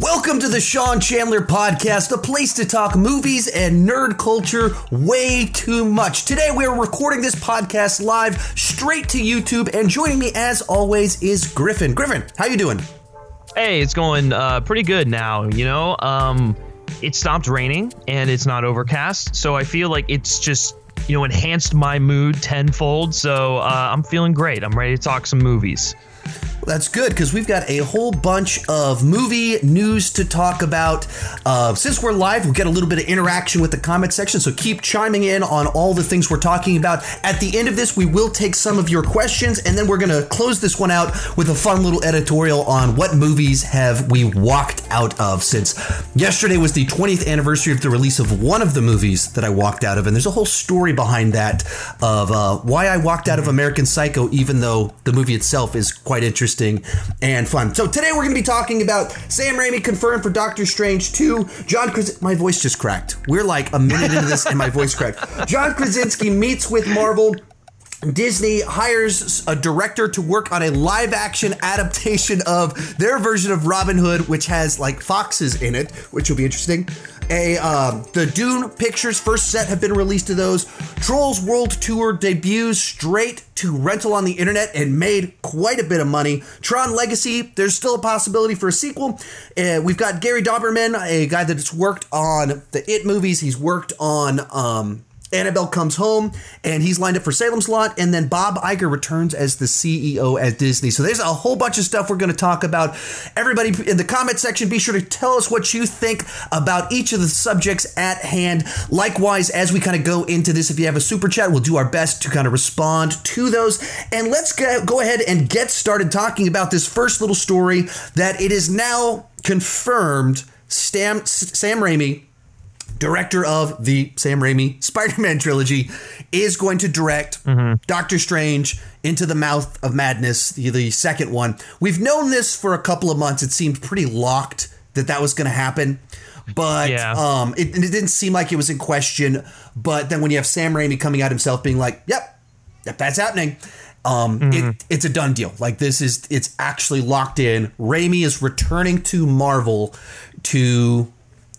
Welcome to the Sean Chandler Podcast, a place to talk movies and nerd culture way too much. Today we're recording this podcast live straight to YouTube, and joining me as always is Griffin. Griffin, how you doing? Hey, it's going pretty good now, you know. It stopped raining and it's not overcast, so I feel like it's just, you know, enhanced my mood tenfold, so I'm feeling great. I'm ready to talk some movies. That's good, because we've got a whole bunch of movie news to talk about. Since we're live, we'll get a little bit of interaction with the comment section, so keep chiming in on all the things we're talking about. At the end of this, we will take some of your questions, and then we're going to close this one out with a fun little editorial on what movies have we walked out of, since yesterday was the 20th anniversary of the release of one of the movies that I walked out of, and there's a whole story behind that of why I walked out of American Psycho, even though the movie itself is quite interesting and fun. So today we're going to be talking about Sam Raimi confirmed for Doctor Strange 2. My voice just cracked. We're like a minute into this and my voice cracked. John Krasinski meets with Marvel. Disney hires a director to work on a live-action adaptation of their version of Robin Hood, which has like foxes in it, which will be interesting. The Dune pictures first set have been released to those. Trolls World Tour debuts straight to rental on the internet and made quite a bit of money. Tron Legacy, there's still a possibility for a sequel. We've got Gary Dauberman, a guy that's worked on the It movies. He's worked on Annabelle Comes Home, and he's lined up for Salem's Lot. And then Bob Iger returns as the CEO at Disney. So there's a whole bunch of stuff we're going to talk about. Everybody in the comment section, be sure to tell us what you think about each of the subjects at hand. Likewise, as we kind of go into this, if you have a super chat, we'll do our best to kind of respond to those. And let's go ahead and get started talking about this first little story that it is now confirmed Sam Raimi, director of the Sam Raimi Spider-Man trilogy, is going to direct Doctor Strange Into the Mouth of Madness, the second one. We've known this for a couple of months. It seemed pretty locked that was going to happen, but it didn't seem like it was in question. But then when you have Sam Raimi coming out himself being like, yep, that's happening. It's a done deal. Like it's actually locked in. Raimi is returning to Marvel to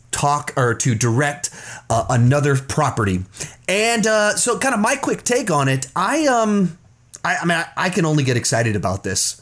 direct another property. And so kind of my quick take on it, I can only get excited about this.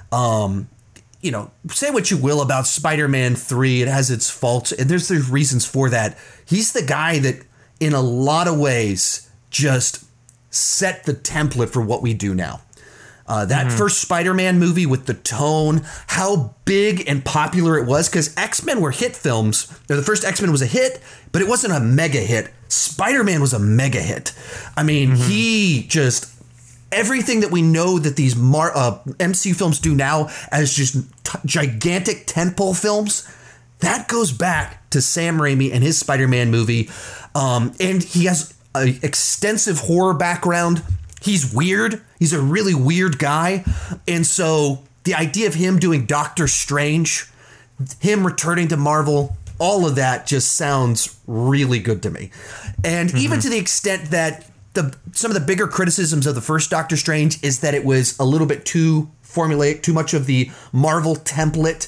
You know, say what you will about Spider-Man 3, it has its faults, and there's reasons for that. He's the guy that in a lot of ways just set the template for what we do now. That first Spider-Man movie with the tone, how big and popular it was, because X-Men were hit films. The first X-Men was a hit, but it wasn't a mega hit. Spider-Man was a mega hit. I mean, he just, everything that we know that these MCU films do now as just gigantic tentpole films, that goes back to Sam Raimi and his Spider-Man movie. And he has an extensive horror background. He's weird. He's a really weird guy. And so the idea of him doing Doctor Strange, him returning to Marvel, all of that just sounds really good to me. And even to the extent that some of the bigger criticisms of the first Doctor Strange is that it was a little bit too formulaic, too much of the Marvel template.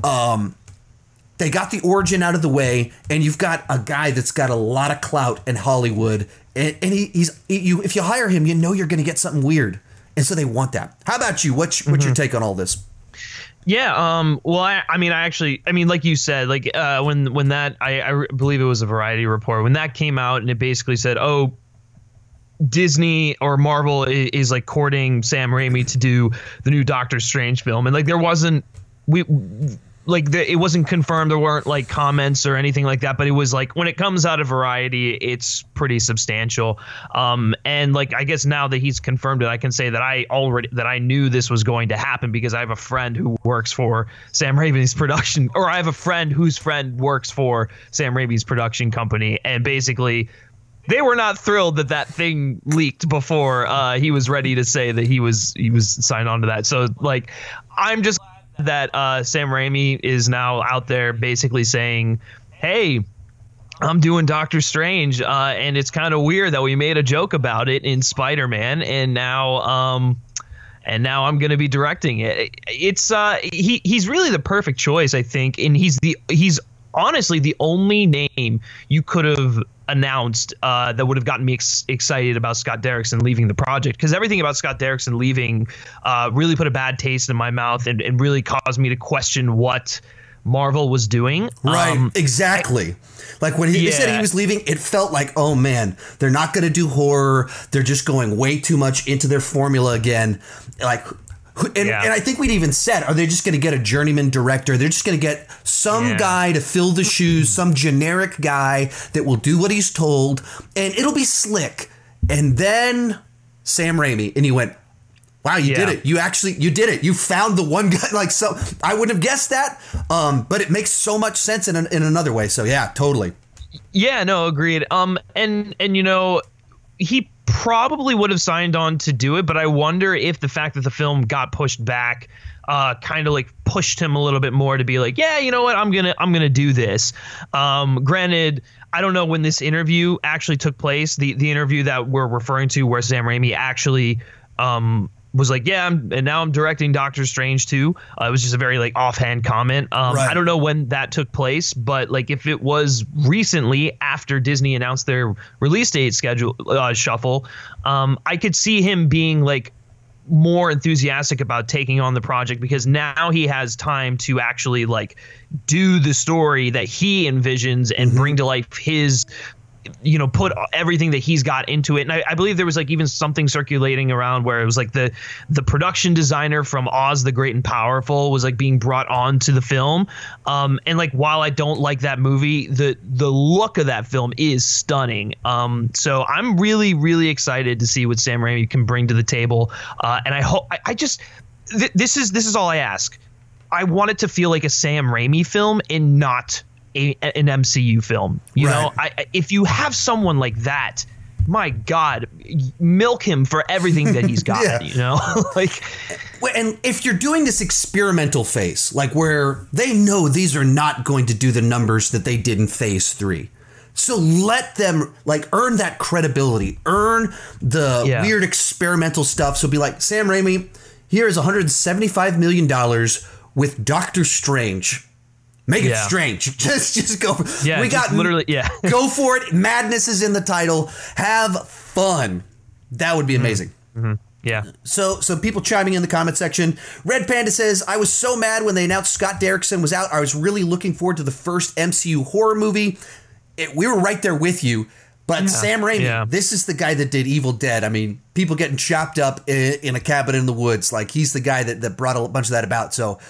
They got the origin out of the way, and you've got a guy that's got a lot of clout in Hollywood. And if you hire him, you know you're going to get something weird. And so they want that. How about you? What's your take on all this? Yeah. Well, I mean, like you said, like when that, I believe it was a Variety report, when that came out and it basically said, oh, Disney or Marvel is like courting Sam Raimi to do the new Doctor Strange film. And like there wasn't, it wasn't confirmed. There weren't like comments or anything like that, but it was like when it comes out of Variety, it's pretty substantial. And like, I guess now that he's confirmed it, I can say that I knew this was going to happen because I have a friend who works for Sam Raimi's production, or I have a friend whose friend works for Sam Raimi's production company. And basically they were not thrilled that thing leaked before he was ready to say that he was signed on to that. So like, I'm just that Sam Raimi is now out there basically saying, hey, I'm doing Doctor Strange, and it's kind of weird that we made a joke about it in Spider-Man, and now and now I'm going to be directing it. It's he's really the perfect choice, I think, and he's honestly the only name you could have announced that would have gotten me excited about Scott Derrickson leaving the project, because everything about Scott Derrickson leaving really put a bad taste in my mouth and really caused me to question what Marvel was doing. Right, exactly. Like when he said he was leaving, it felt like, oh man, they're not going to do horror. They're just going way too much into their formula again. Like, and I think we'd even said, are they just going to get a journeyman director? They're just going to get some guy to fill the shoes, some generic guy that will do what he's told, and it'll be slick. And then Sam Raimi, and he went, wow, you did it. You did it. You found the one guy. Like, so I wouldn't have guessed that, but it makes so much sense in another way. So yeah, totally. Yeah, no, agreed. And you know, he probably would have signed on to do it, but I wonder if the fact that the film got pushed back kind of like pushed him a little bit more to be like, yeah, you know what, I'm gonna do this. Granted, I don't know when this interview actually took place, the interview that we're referring to where Sam Raimi actually was like, yeah, and now I'm directing Doctor Strange too. It was just a very like offhand comment. Right. I don't know when that took place, but like if it was recently after Disney announced their release date schedule shuffle, I could see him being like more enthusiastic about taking on the project, because now he has time to actually like do the story that he envisions and bring to life his, you know, put everything that he's got into it. And I believe there was like even something circulating around where it was like the production designer from Oz the Great and Powerful was like being brought on to the film. And like, while I don't like that movie, the look of that film is stunning. So I'm really, really excited to see what Sam Raimi can bring to the table. And I hope this is all I ask. I want it to feel like a Sam Raimi film and not an MCU film. You know, if you have someone like that, my God, milk him for everything that he's got. You know, like, and if you're doing this experimental phase, like where they know these are not going to do the numbers that they did in phase 3. So let them like earn that credibility, earn the weird experimental stuff. So be like, Sam Raimi, here is $175 million with Doctor Strange. Make it strange. Just go. Yeah, we got literally. Yeah, go for it. Madness is in the title. Have fun. That would be amazing. Mm-hmm. Yeah. So people chiming in the comment section. Red Panda says, I was so mad when they announced Scott Derrickson was out. I was really looking forward to the first MCU horror movie. We were right there with you. But Sam Raimi, this is the guy that did Evil Dead. I mean, people getting chopped up in a cabin in the woods. Like, he's the guy that brought a bunch of that about. So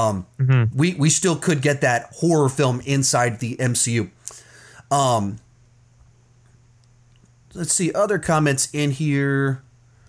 we still could get that horror film inside the MCU. Let's see other comments in here.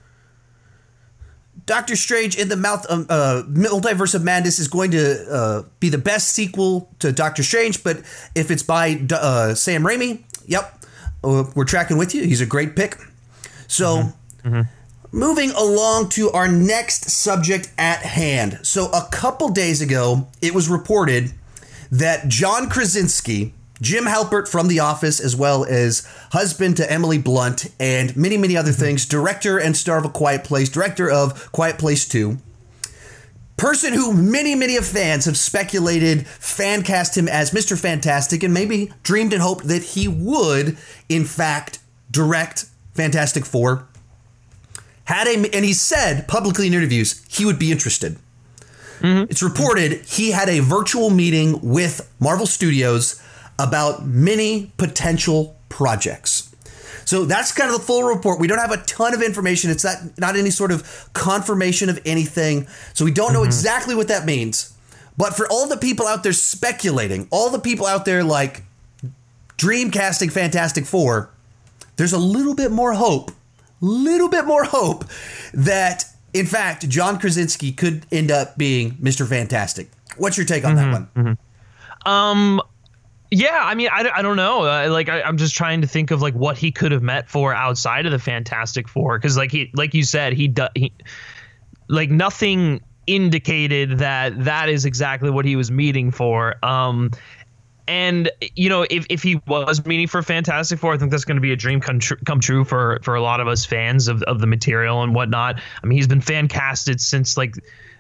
Doctor Strange in the Multiverse of Madness is going to be the best sequel to Doctor Strange, but if it's by Sam Raimi, we're tracking with you. He's a great pick. So moving along to our next subject at hand. So a couple days ago, it was reported that John Krasinski, Jim Halpert from The Office, as well as husband to Emily Blunt and many, many other things, director and star of A Quiet Place, director of Quiet Place 2, person who many, many of fans have speculated fan cast him as Mr. Fantastic and maybe dreamed and hoped that he would, in fact, direct Fantastic Four. And he said publicly in interviews he would be interested. It's reported he had a virtual meeting with Marvel Studios about many potential projects. So that's kind of the full report. We don't have a ton of information. It's not any sort of confirmation of anything. So we don't know exactly what that means. But for all the people out there speculating, all the people out there like dreamcasting Fantastic Four, there's a little bit more hope that, in fact, John Krasinski could end up being Mr. Fantastic. What's your take on that one? Yeah, I mean, I don't know. I'm just trying to think of like what he could have met for outside of the Fantastic Four, because like you said, he like nothing indicated that is exactly what he was meeting for. And And if he was meaning for Fantastic Four, I think that's going to be a dream come true for a lot of us fans of the material and whatnot. I mean, he's been fan casted since like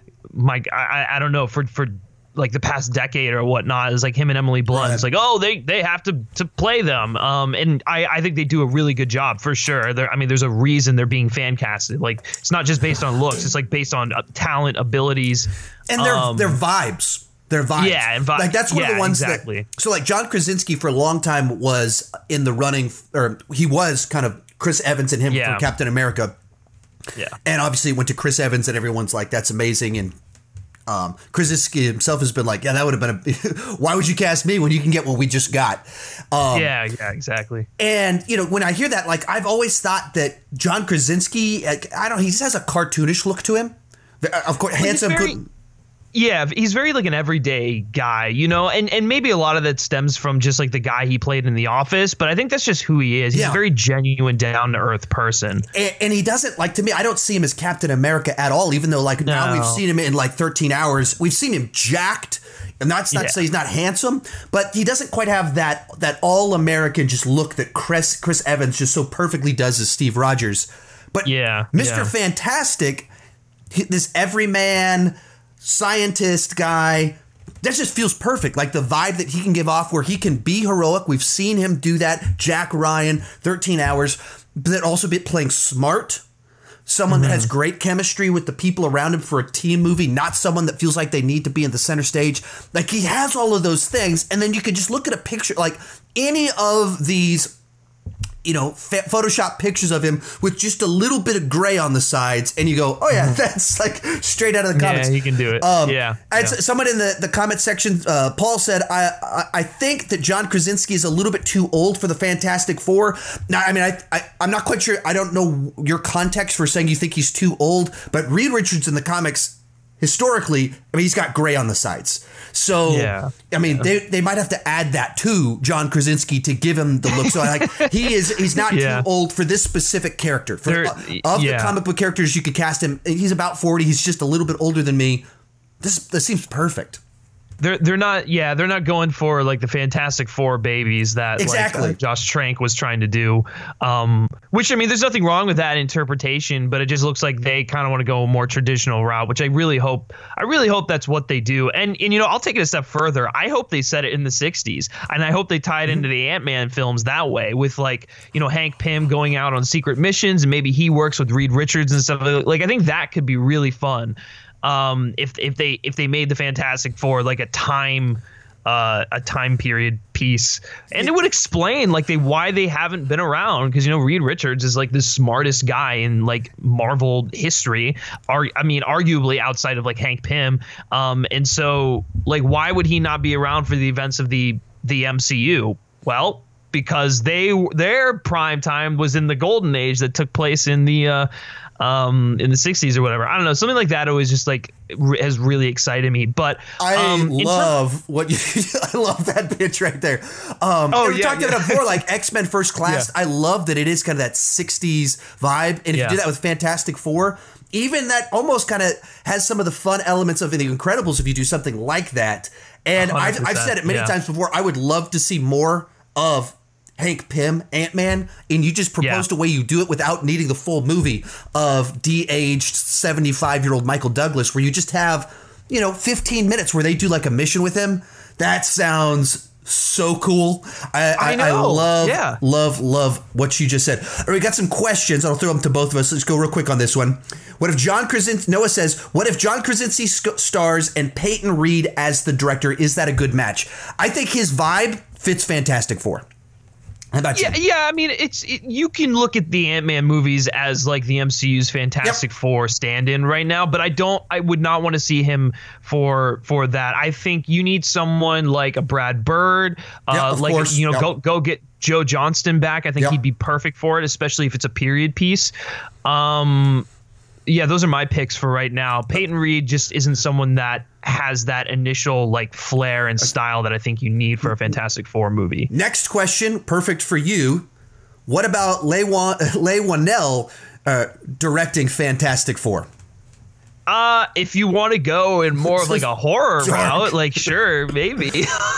I don't know, for like the past decade or whatnot. It's like him and Emily Blunt. It's like, oh, they have to play them. And I think they do a really good job for sure. There's a reason they're being fan casted. Like, it's not just based on looks. It's like based on talent, abilities, and their vibes. Their vibes. Yeah, and like that's one of the ones exactly. So like John Krasinski for a long time was in the running, or he was kind of Chris Evans and him for Captain America. Yeah. And obviously went to Chris Evans, and everyone's like, that's amazing. And Krasinski himself has been like, yeah, that would have been why would you cast me when you can get what we just got? Yeah, exactly. And, when I hear that, like, I've always thought that John Krasinski, he just has a cartoonish look to him. Of course, handsome, good. Yeah, he's very like an everyday guy, and maybe a lot of that stems from just like the guy he played in The Office. But I think that's just who he is. He's a very genuine, down to earth person. And he doesn't, like, to me, I don't see him as Captain America at all, even though like now we've seen him in like 13 Hours. We've seen him jacked. And that's not to say he's not handsome, but he doesn't quite have that all American just look that Chris Evans just so perfectly does as Steve Rogers. But Mr. Fantastic, this everyman scientist guy, that just feels perfect. Like the vibe that he can give off where he can be heroic. We've seen him do that. Jack Ryan, 13 Hours, but also be playing smart. Someone that has great chemistry with the people around him for a team movie, not someone that feels like they need to be in the center stage. Like, he has all of those things. And then you could just look at a picture, like any of these, Photoshop pictures of him with just a little bit of gray on the sides, and you go, oh yeah, that's like straight out of the comics. Yeah, he can do it. Someone in the comment section, Paul said, I think that John Krasinski is a little bit too old for the Fantastic Four. Now, I mean, I'm not quite sure. I don't know your context for saying you think he's too old, but Reed Richards in the comics, historically, he's got gray on the sides. So, they might have to add that to John Krasinski to give him the look. So, he's not too old for this specific character. The comic book characters, you could cast him. He's about 40. He's just a little bit older than me. This seems perfect. They're not going for like the Fantastic Four babies that Josh Trank was trying to do, which, there's nothing wrong with that interpretation, but it just looks like they kind of want to go a more traditional route, which I really hope that's what they do. And I'll take it a step further. I hope they set it in the 60s, and I hope they tie it into the Ant-Man films that way with Hank Pym going out on secret missions, and maybe he works with Reed Richards and stuff. Like, I think that could be really fun. If they made the Fantastic Four like a time period piece, and it would explain why they haven't been around, because Reed Richards is like the smartest guy in like Marvel history, arguably outside of like Hank Pym, and so like why would he not be around for the events of the MCU? Well, because their prime time was in the golden age that took place in the 60s or whatever. I don't know. Something like that always just like has really excited me. But I love that pitch right there. We talked about it before, like X-Men First Class. I love that it is kind of that 60s vibe. And if you do that with Fantastic Four, even that almost kind of has some of the fun elements of The Incredibles if you do something like that. And I've said it many times before, I would love to see more of Hank Pym, Ant-Man, and you just proposed a way you do it without needing the full movie of de-aged 75-year-old Michael Douglas, where you just have, 15 minutes where they do like a mission with him. That sounds so cool. I love what you just said. All right, we got some questions. I'll throw them to both of us. Let's go real quick on this one. Noah says, what if John Krasinski stars and Peyton Reed as the director? Is that a good match? I think his vibe fits Fantastic Four. How about you? Yeah. You can look at the Ant-Man movies as like the MCU's Fantastic Four stand-in right now, but I would not want to see him for that. I think you need someone like a Brad Bird, go get Joe Johnston back. I think he'd be perfect for it, especially if it's a period piece. Those are my picks for right now. Peyton Reed just isn't someone that has that initial like flair and style that I think you need for a Fantastic Four movie. Next question, perfect for you. What about Leigh Whannell directing Fantastic Four? If you want to go in more of like a horror Dark. route, like sure, maybe.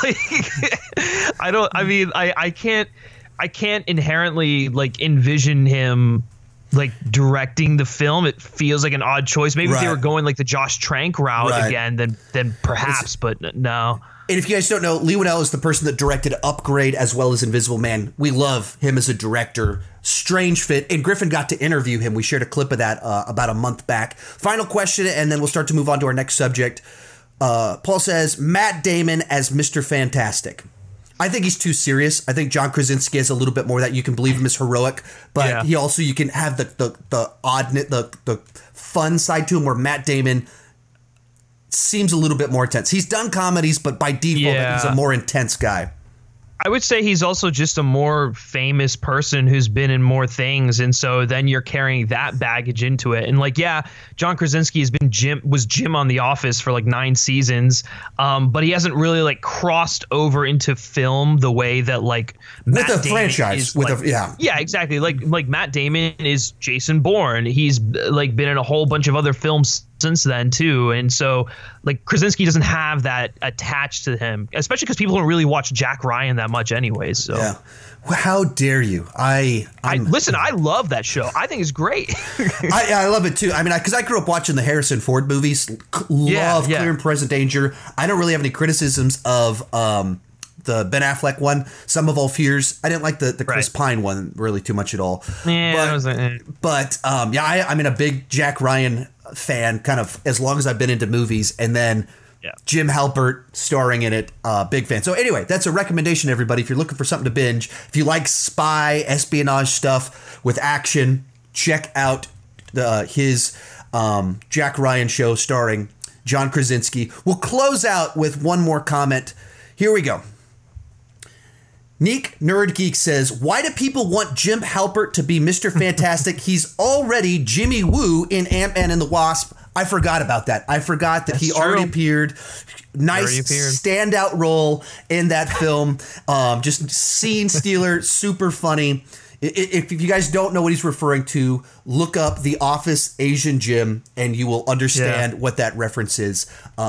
I can't inherently like envision him like directing the film. It feels like an odd choice. Maybe if they Right. were going like the Josh Trank route Right. again, then perhaps, but no. And if you guys don't know, Leigh Whannell is the person that directed Upgrade as well as Invisible Man. We love him as a director. Strange fit. And Griffin got to interview him. We shared a clip of that about a month back. Final question, and then we'll start to move on to our next subject. Paul says, Matt Damon as Mr. Fantastic. I think he's too serious. I think John Krasinski has a little bit more of that. You can believe him as heroic, but he also, you can have the oddness, the fun side to him, where Matt Damon seems a little bit more intense. He's done comedies, but by default, he's a more intense guy. I would say he's also just a more famous person who's been in more things, and so then you're carrying that baggage into it. And like, yeah, John Krasinski was Jim on The Office for like 9 seasons, but he hasn't really like crossed over into film the way that like Matt With a Damon franchise, is, with like, yeah, exactly. Like Matt Damon is Jason Bourne. He's like been in a whole bunch of other films since then too, and so like Krasinski doesn't have that attached to him, especially because people don't really watch Jack Ryan that much anyways. So yeah. Well, how dare you? I listen, I love that show. I think it's great. I love it too. I mean, because I grew up watching the Harrison Ford movies. Love Clear and Present Danger. I don't really have any criticisms of the Ben Affleck one, Sum of All Fears. I didn't like the Chris Pine one really too much at all. Yeah, I'm a big Jack Ryan fan, kind of as long as I've been into movies, and then Jim Halpert starring in it, big fan. So anyway, that's a recommendation, everybody. If you're looking for something to binge, if you like spy espionage stuff with action, check out his Jack Ryan show starring John Krasinski. We'll close out with one more comment. Here we go. Neek Nerd Geek says, why do people want Jim Halpert to be Mr. Fantastic? He's already Jimmy Woo in Ant-Man and the Wasp. I forgot about that. I forgot that he already appeared. Nice standout role in that film. Just scene stealer, super funny. If you guys don't know what he's referring to, look up The Office Asian Jim and you will understand what that reference is.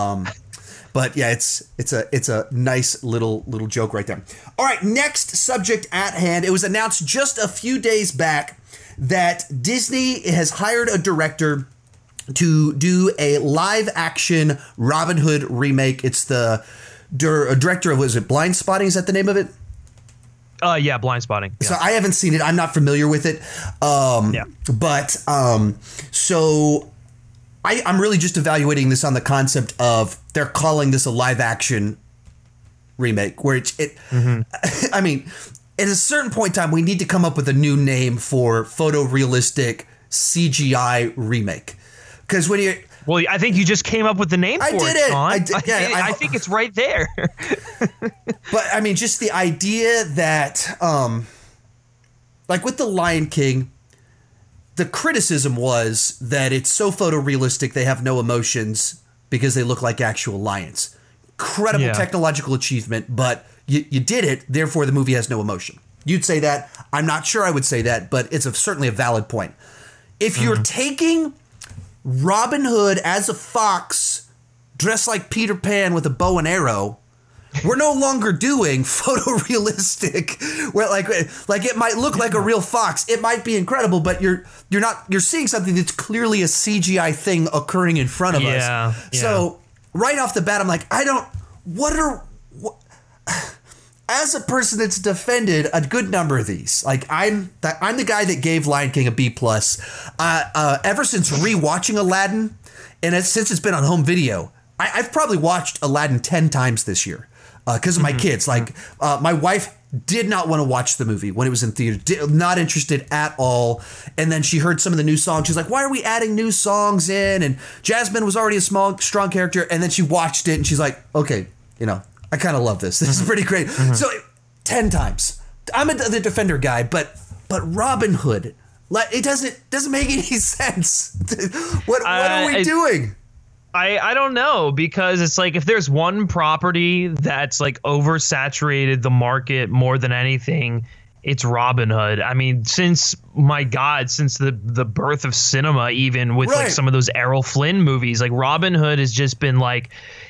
But yeah, it's a nice little joke right there. All right, next subject at hand. It was announced just a few days back that Disney has hired a director to do a live action Robin Hood remake. It's the director of, was it Blind Spotting? Is that the name of it? Yeah, Blind Spotting. Yeah. So I haven't seen it. I'm not familiar with it. So I'm really just evaluating this on the concept of they're calling this a live action remake, where I mean, at a certain point in time, we need to come up with a new name for photorealistic CGI remake. Because when you, well, I think you just came up with the name for it, Sean. I think it's right there. But I mean, just the idea that, like with The Lion King, the criticism was that it's so photorealistic they have no emotions because they look like actual lions. Incredible technological achievement, but you did it, therefore the movie has no emotion. You'd say that. I'm not sure I would say that, but it's certainly a valid point. If you're taking Robin Hood as a fox dressed like Peter Pan with a bow and arrow, we're no longer doing photorealistic where like it might look like a real fox. It might be incredible, but you're seeing something that's clearly a CGI thing occurring in front of us. So right off the bat, I'm like, as a person that's defended a good number of these, like I'm the guy that gave Lion King a B+. Ever since rewatching Aladdin, and since it's been on home video, I've probably watched Aladdin 10 times this year because of my kids. Like my wife did not want to watch the movie when it was in theater, not interested at all. And then she heard some of the new songs. She's like, why are we adding new songs in? And Jasmine was already a strong character. And then she watched it and she's like, okay, I kind of love this. This is pretty great. So 10 times. I'm the Defender guy, but Robin Hood, it doesn't make any sense. What are we doing? I don't know, because it's like if there's one property that's like oversaturated the market more than anything, It's Robin Hood. I mean, since the birth of cinema, even with like some of those Errol Flynn movies, like Robin Hood has just been like,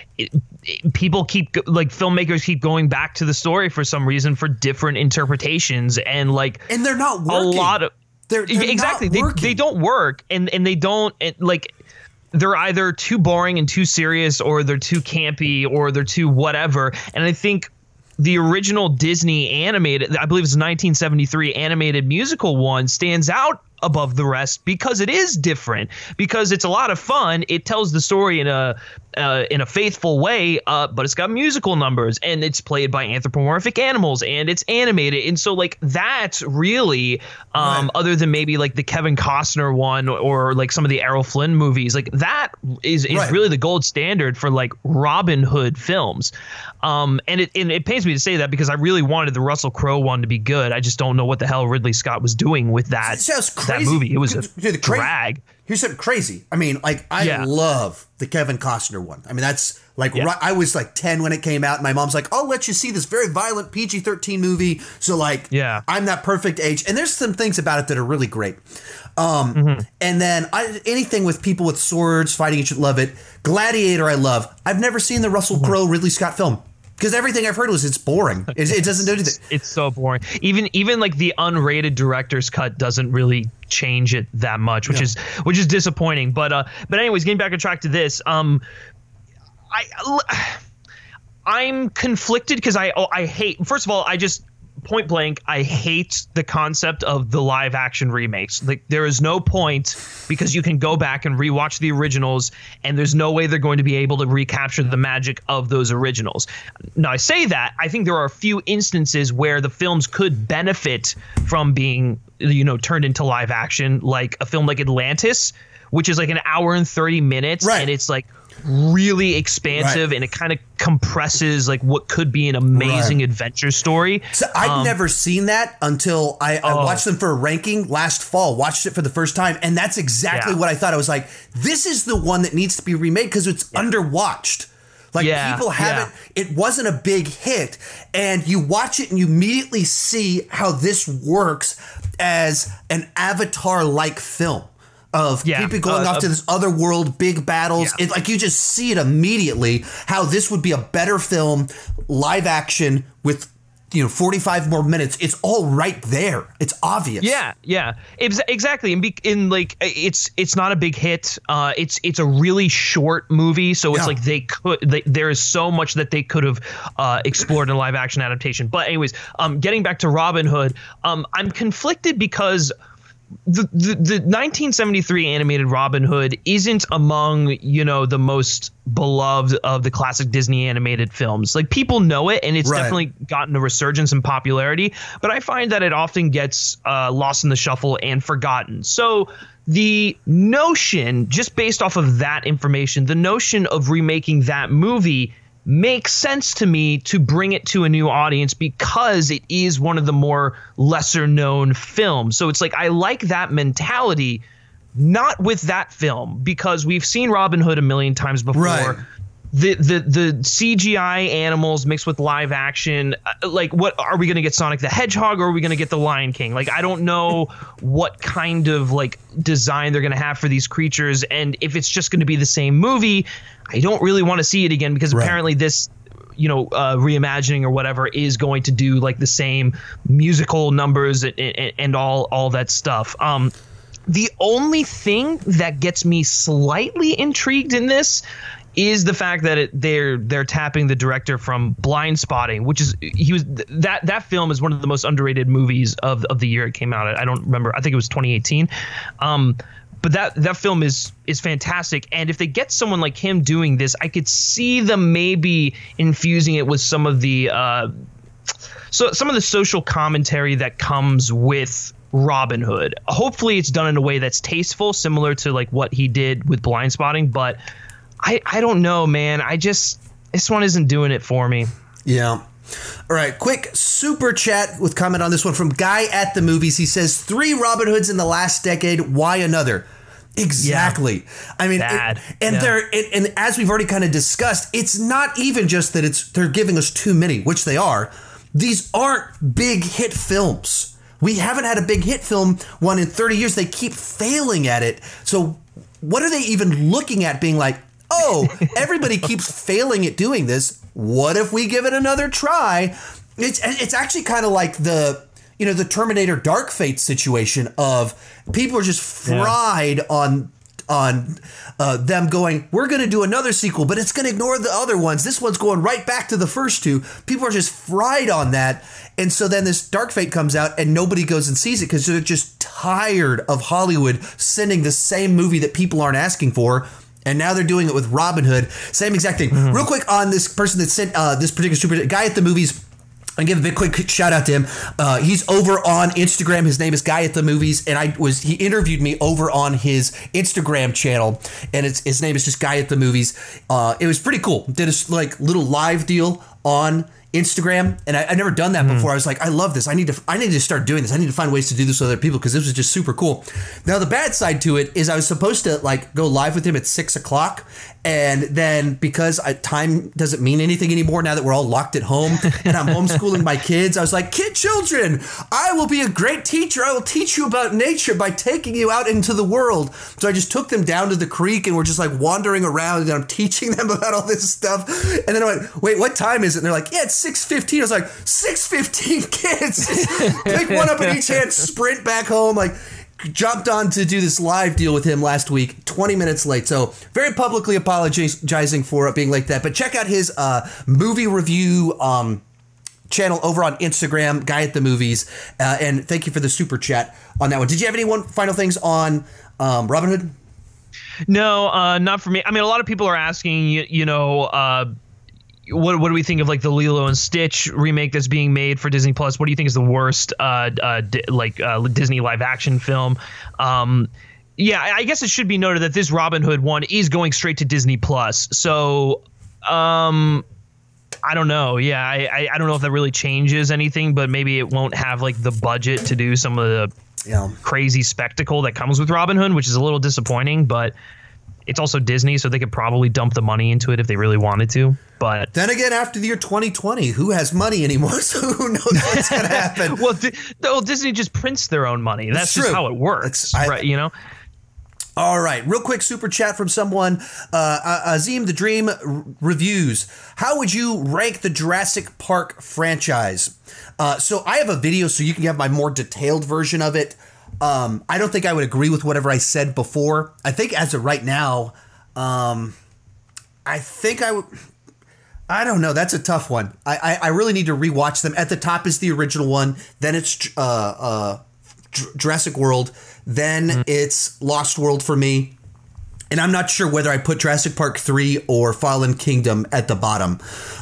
filmmakers keep going back to the story for some reason for different interpretations, and they're not working. A lot of they're exactly not working. They don't work, and they don't they're either too boring and too serious, or they're too campy, or they're too whatever. And I think the original Disney animated, I believe it's 1973 animated musical one, stands out above the rest because it is different, because it's a lot of fun. It tells the story in a faithful way, but it's got musical numbers, and it's played by anthropomorphic animals, and it's animated. And so like that's really other than maybe like the Kevin Costner one, or like some of the Errol Flynn movies, like that is really the gold standard for like Robin Hood films. And it pains me to say that, because I really wanted the Russell Crowe one to be good. I just don't know what the hell Ridley Scott was doing with that movie. It was a drag. Here's something crazy. I mean, like, I love the Kevin Costner one. I mean, that's like, I was like 10 when it came out, and my mom's like, I'll let you see this very violent PG-13 movie. So like, I'm that perfect age. And there's some things about it that are really great. And then anything with people with swords fighting each other, love it. Gladiator, I love. I've never seen the Russell Crowe Ridley Scott film, because everything I've heard was it's boring. It doesn't do anything. It's so boring. Even like the unrated director's cut doesn't really change it that much, which is disappointing. But anyways, getting back on track to this, I'm conflicted, because I hate, first of all, I just point blank, I hate the concept of the live action remakes. Like, there is no point, because you can go back and rewatch the originals, and there's no way they're going to be able to recapture the magic of those originals. Now, I say that, I think there are a few instances where the films could benefit from being, turned into live action, like a film like Atlantis, which is like an hour and 30 minutes, and it's like really expansive, and it kind of compresses like what could be an amazing adventure story. So I'd never seen that until I watched them for a ranking last fall, watched it for the first time, and that's exactly what I thought. I was like, this is the one that needs to be remade, because it's underwatched. Like, people haven't, it wasn't a big hit, and you watch it and you immediately see how this works as an Avatar-like film. Of people going off to this other world, big battles. It, like, you just see it immediately how this would be a better film, live action with 45 more minutes. It's all right there. It's obvious. Exactly. And it's not a big hit. It's a really short movie, so it's like there is so much that they could have explored in a live action adaptation. But anyways, getting back to Robin Hood, I'm conflicted, because the 1973 animated Robin Hood isn't among, the most beloved of the classic Disney animated films. Like, people know it, and it's definitely gotten a resurgence in popularity, but I find that it often gets lost in the shuffle and forgotten. So the notion, just based off of that information, the notion of remaking that movie makes sense to me, to bring it to a new audience, because it is one of the more lesser known films. So it's like, I like that mentality, not with that film, because we've seen Robin Hood a million times before. The CGI animals mixed with live action, like, what are we going to get? Sonic the Hedgehog, or are we going to get the Lion King? Like, I don't know what kind of like design they're going to have for these creatures, and if it's just going to be the same movie, I don't really want to see it again, because apparently this reimagining or whatever is going to do like the same musical numbers and all that stuff. The only thing that gets me slightly intrigued in this is the fact that they're tapping the director from Blind Spotting, which is that film is one of the most underrated movies of the year it came out. I don't remember. I think it was 2018. But that film is fantastic, and if they get someone like him doing this, I could see them maybe infusing it with some of the social commentary that comes with Robin Hood. Hopefully, it's done in a way that's tasteful, similar to like what he did with Blind Spotting. But I don't know, man. This one isn't doing it for me. Yeah. All right, quick super chat with comment on this one from Guy at the Movies. He says 3 Robin Hoods in the last decade. Why another? Exactly. Yeah. I mean, and as we've already kind of discussed, it's not even just that they're giving us too many, which they are. these aren't big hit films. We haven't had a big hit film one in 30 years. They keep failing at it. So what are they even looking at being like, oh, everybody keeps failing at doing this. What if we give it another try? It's actually kind of like the Terminator Dark Fate situation of people are just fried on them going, we're going to do another sequel, but it's going to ignore the other ones. This one's going right back to the first two. People are just fried on that. And so then this Dark Fate comes out and nobody goes and sees it because they're just tired of Hollywood sending the same movie that people aren't asking for. And now they're doing it with Robin Hood. Same exact thing. Mm-hmm. Real quick on this person that sent this particular super guy at the movies. I give a big quick shout out to him. He's over on Instagram. His name is Guy at the Movies, and he interviewed me over on his Instagram channel, and his name is just Guy at the Movies. It was pretty cool. Did a little live deal on Instagram, and I've never done that before. I was like, I love this. I need to start doing this. I need to find ways to do this with other people because this was just super cool. Now the bad side to it is I was supposed to go live with him at 6:00, and then because time doesn't mean anything anymore now that we're all locked at home and I'm homeschooling my kids, I was like, children, I will be a great teacher. I will teach you about nature by taking you out into the world. So I just took them down to the creek and we're just wandering around and I'm teaching them about all this stuff. And then I went, wait, what time is it? And they're like, yeah, it's 6:15. I was like, 6:15 kids. Pick one up in each hand, sprint back home. Jumped on to do this live deal with him last week, 20 minutes late. So very publicly apologizing for it being like that. But check out his movie review channel over on Instagram, Guy at the Movies. And thank you for the super chat on that one. Did you have any final things on Robin Hood? No, not for me. I mean, a lot of people are asking, what do we think of the Lilo and Stitch remake that's being made for Disney Plus? What do you think is the worst Disney live action film? I guess it should be noted that this Robin Hood one is going straight to Disney Plus. So I don't know. Yeah, I don't know if that really changes anything, but maybe it won't have the budget to do some of the crazy spectacle that comes with Robin Hood, which is a little disappointing, but it's also Disney, so they could probably dump the money into it if they really wanted to. But then again, after the year 2020, who has money anymore? So who knows what's going to happen? well, Disney just prints their own money. That's just how it works, right? All right. Real quick super chat from someone. Azim the Dream reviews. How would you rank the Jurassic Park franchise? So I have a video so you can have my more detailed version of it. I don't think I would agree with whatever I said before. I think as of right now, I think I would. I don't know. That's a tough one. I really need to rewatch them. At the top is the original one. Then it's Jurassic World. Then it's Lost World for me. And I'm not sure whether I put Jurassic Park 3 or Fallen Kingdom at the bottom.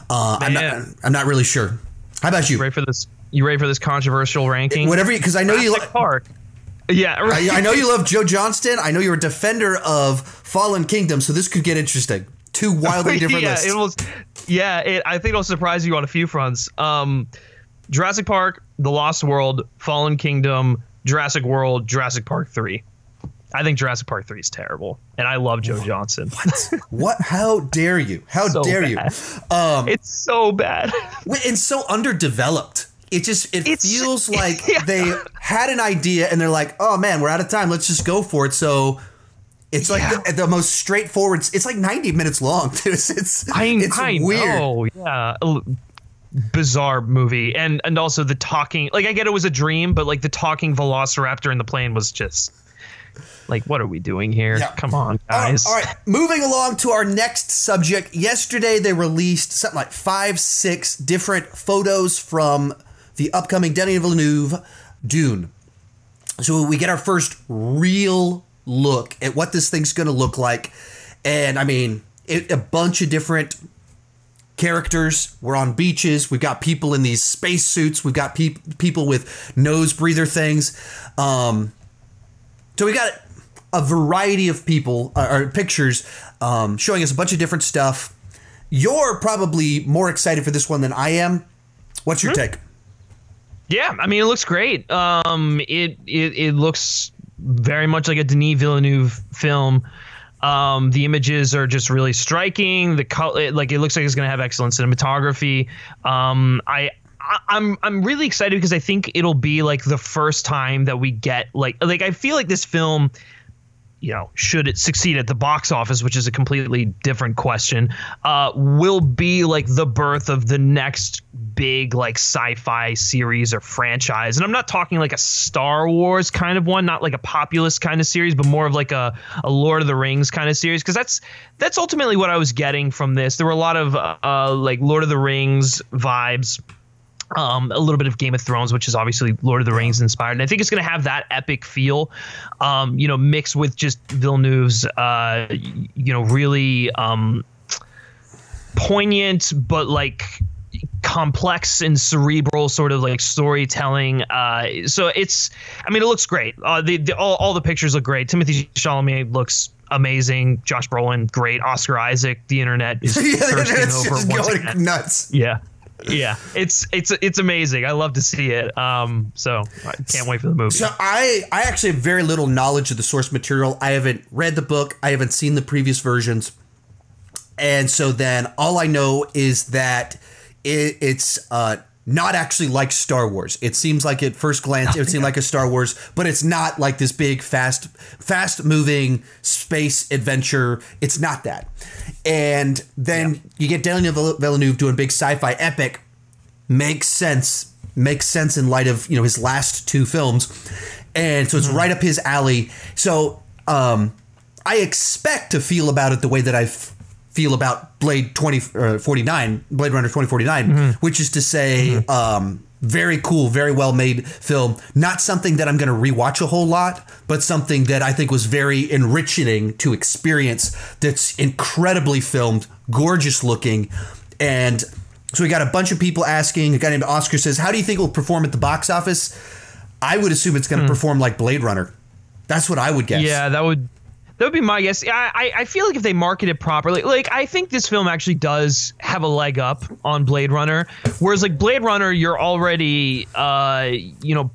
I'm not really sure. How about you? You ready for this controversial ranking? Whatever, because I know Jurassic Park. Yeah, right. I know you love Joe Johnston. I know you're a defender of Fallen Kingdom, so this could get interesting. Two wildly different lists. I think it'll surprise you on a few fronts. Jurassic Park, The Lost World, Fallen Kingdom, Jurassic World, Jurassic Park 3. I think Jurassic Park 3 is terrible, and I love Joe Johnston. What? How dare you? How dare you? It's so bad. And so underdeveloped. It feels like they had an idea and they're like, oh man, we're out of time. Let's just go for it. So it's the most straightforward. It's 90 minutes long. It's weird. Know, yeah. Bizarre movie. And also the talking, I get it was a dream, but the talking velociraptor in the plane was just what are we doing here? Yeah. Come on, guys. All right. Moving along to our next subject. Yesterday, they released something like 5-6 different photos from the upcoming Denis Villeneuve Dune. So we get our first real look at what this thing's going to look like. And I mean, a bunch of different characters. We're on beaches. We've got people in these space suits. We've got people with nose breather things. So we got a variety of people or pictures showing us a bunch of different stuff. You're probably more excited for this one than I am. What's your take? Yeah, I mean, it looks great. It looks very much like a Denis Villeneuve film. The images are just really striking. The color, it looks like it's going to have excellent cinematography. I'm really excited because I think it'll be like the first time that we get like I feel like this film, you know, should it succeed at the box office, which is a completely different question, will be like the birth of the next big like sci-fi series or franchise. And I'm not talking like a Star Wars kind of one, not like a populist kind of series, but more of like a Lord of the Rings kind of series, because that's ultimately what I was getting from this. There were a lot of like Lord of the Rings vibes. A little bit of Game of Thrones, which is obviously Lord of the Rings inspired. And I think it's going to have that epic feel, you know, mixed with just Villeneuve's, you know, really poignant, but like complex and cerebral sort of like storytelling. So it's, I mean, it looks great. All the pictures look great. Timothy Chalamet looks amazing. Josh Brolin, great. Oscar Isaac, the internet is thirsting over once again. Nuts. Yeah, it's amazing. I love to see it. So I can't wait for the movie. So I actually have very little knowledge of the source material. I haven't read the book. I haven't seen the previous versions. And so then all I know is that it's not actually like Star Wars. It seems like at first glance it would seem like a Star Wars, but it's not like this big fast moving space adventure. It's not that. And then you get Denis Villeneuve doing big sci-fi epic. Makes sense in light of, you know, his last two films. And so it's right up his alley. So I expect to feel about it the way that I feel about Blade Runner 2049, which is to say, very cool, very well made film. Not something that I'm going to rewatch a whole lot, but something that I think was very enriching to experience. That's incredibly filmed, gorgeous looking. And so we got a bunch of people asking. A guy named Oscar says, how do you think it will perform at the box office? I would assume it's going to perform like Blade Runner. That's what I would guess. Yeah, that would be my guess. I feel like if they market it properly, like I think this film actually does have a leg up on Blade Runner. Whereas like Blade Runner, you're already, you know,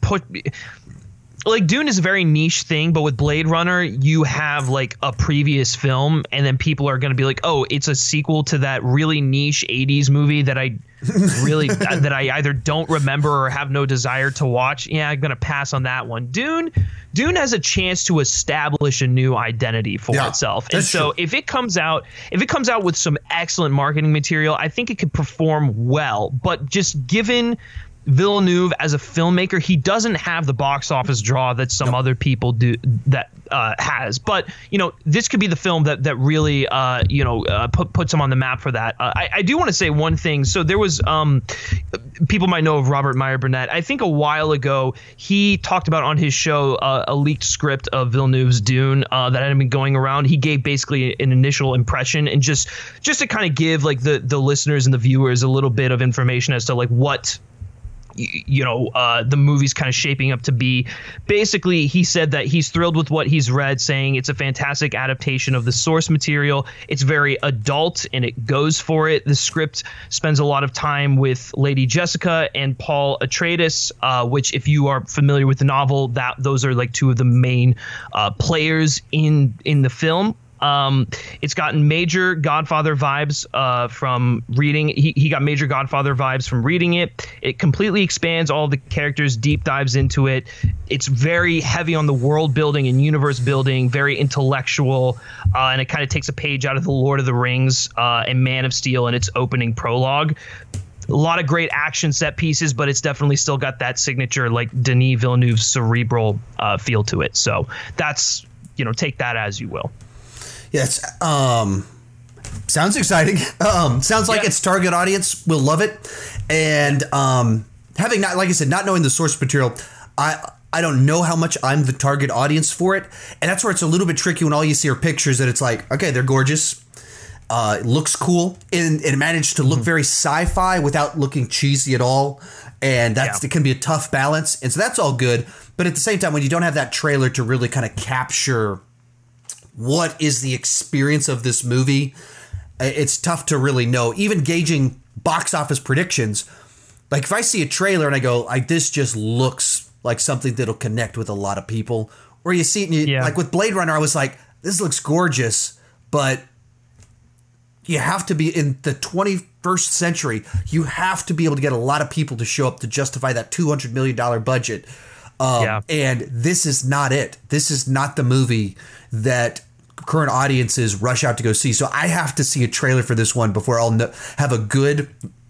like Dune is a very niche thing, but with Blade Runner, you have like a previous film, and then people are going to be like, oh, it's a sequel to that really niche 80s movie that I really that I either don't remember or have no desire to watch. Yeah, I'm going to pass on that one. Dune has a chance to establish a new identity for itself. And so if it comes out with some excellent marketing material, I think it could perform well. But just given Villeneuve as a filmmaker, he doesn't have the box office draw that some other people do that has. But, you know, this could be the film that really, you know, puts him on the map for that. I do want to say one thing. So there was people might know of Robert Meyer Burnett. I think a while ago he talked about on his show a leaked script of Villeneuve's Dune that had been going around. He gave basically an initial impression, and just to kind of give like the listeners and the viewers a little bit of information as to like what, you know, the movie's kind of shaping up to be. Basically, he said that he's thrilled with what he's read, saying it's a fantastic adaptation of the source material. It's very adult and it goes for it. The script spends a lot of time with Lady Jessica and Paul Atreides, which, if you are familiar with the novel, those are like two of the main players in the film. It's gotten major Godfather vibes from reading. He got major Godfather vibes from reading it. It completely expands all the characters, deep dives into it. It's very heavy on the world building and universe building, very intellectual, and it kind of takes a page out of the Lord of the Rings and Man of Steel in its opening prologue. A lot of great action set pieces, but it's definitely still got that signature like Denis Villeneuve cerebral feel to it. So that's, you know, take that as you will. Yes. Sounds exciting. Sounds like its target audience will love it. And having not, like I said, not knowing the source material, I don't know how much I'm the target audience for it. And that's where it's a little bit tricky when all you see are pictures that it's like, okay, they're gorgeous. It looks cool. And it managed to look very sci-fi without looking cheesy at all. And it can be a tough balance. And so that's all good. But at the same time, when you don't have that trailer to really kind of capture what is the experience of this movie, it's tough to really know. Even gauging box office predictions, like if I see a trailer and I go, this just looks like something that'll connect with a lot of people. Or you see it, like with Blade Runner, I was like, this looks gorgeous, but you have to be in the 21st century. You have to be able to get a lot of people to show up to justify that $200 million budget. And this is not it. This is not the movie that current audiences rush out to go see. So I have to see a trailer for this one before I'll have a good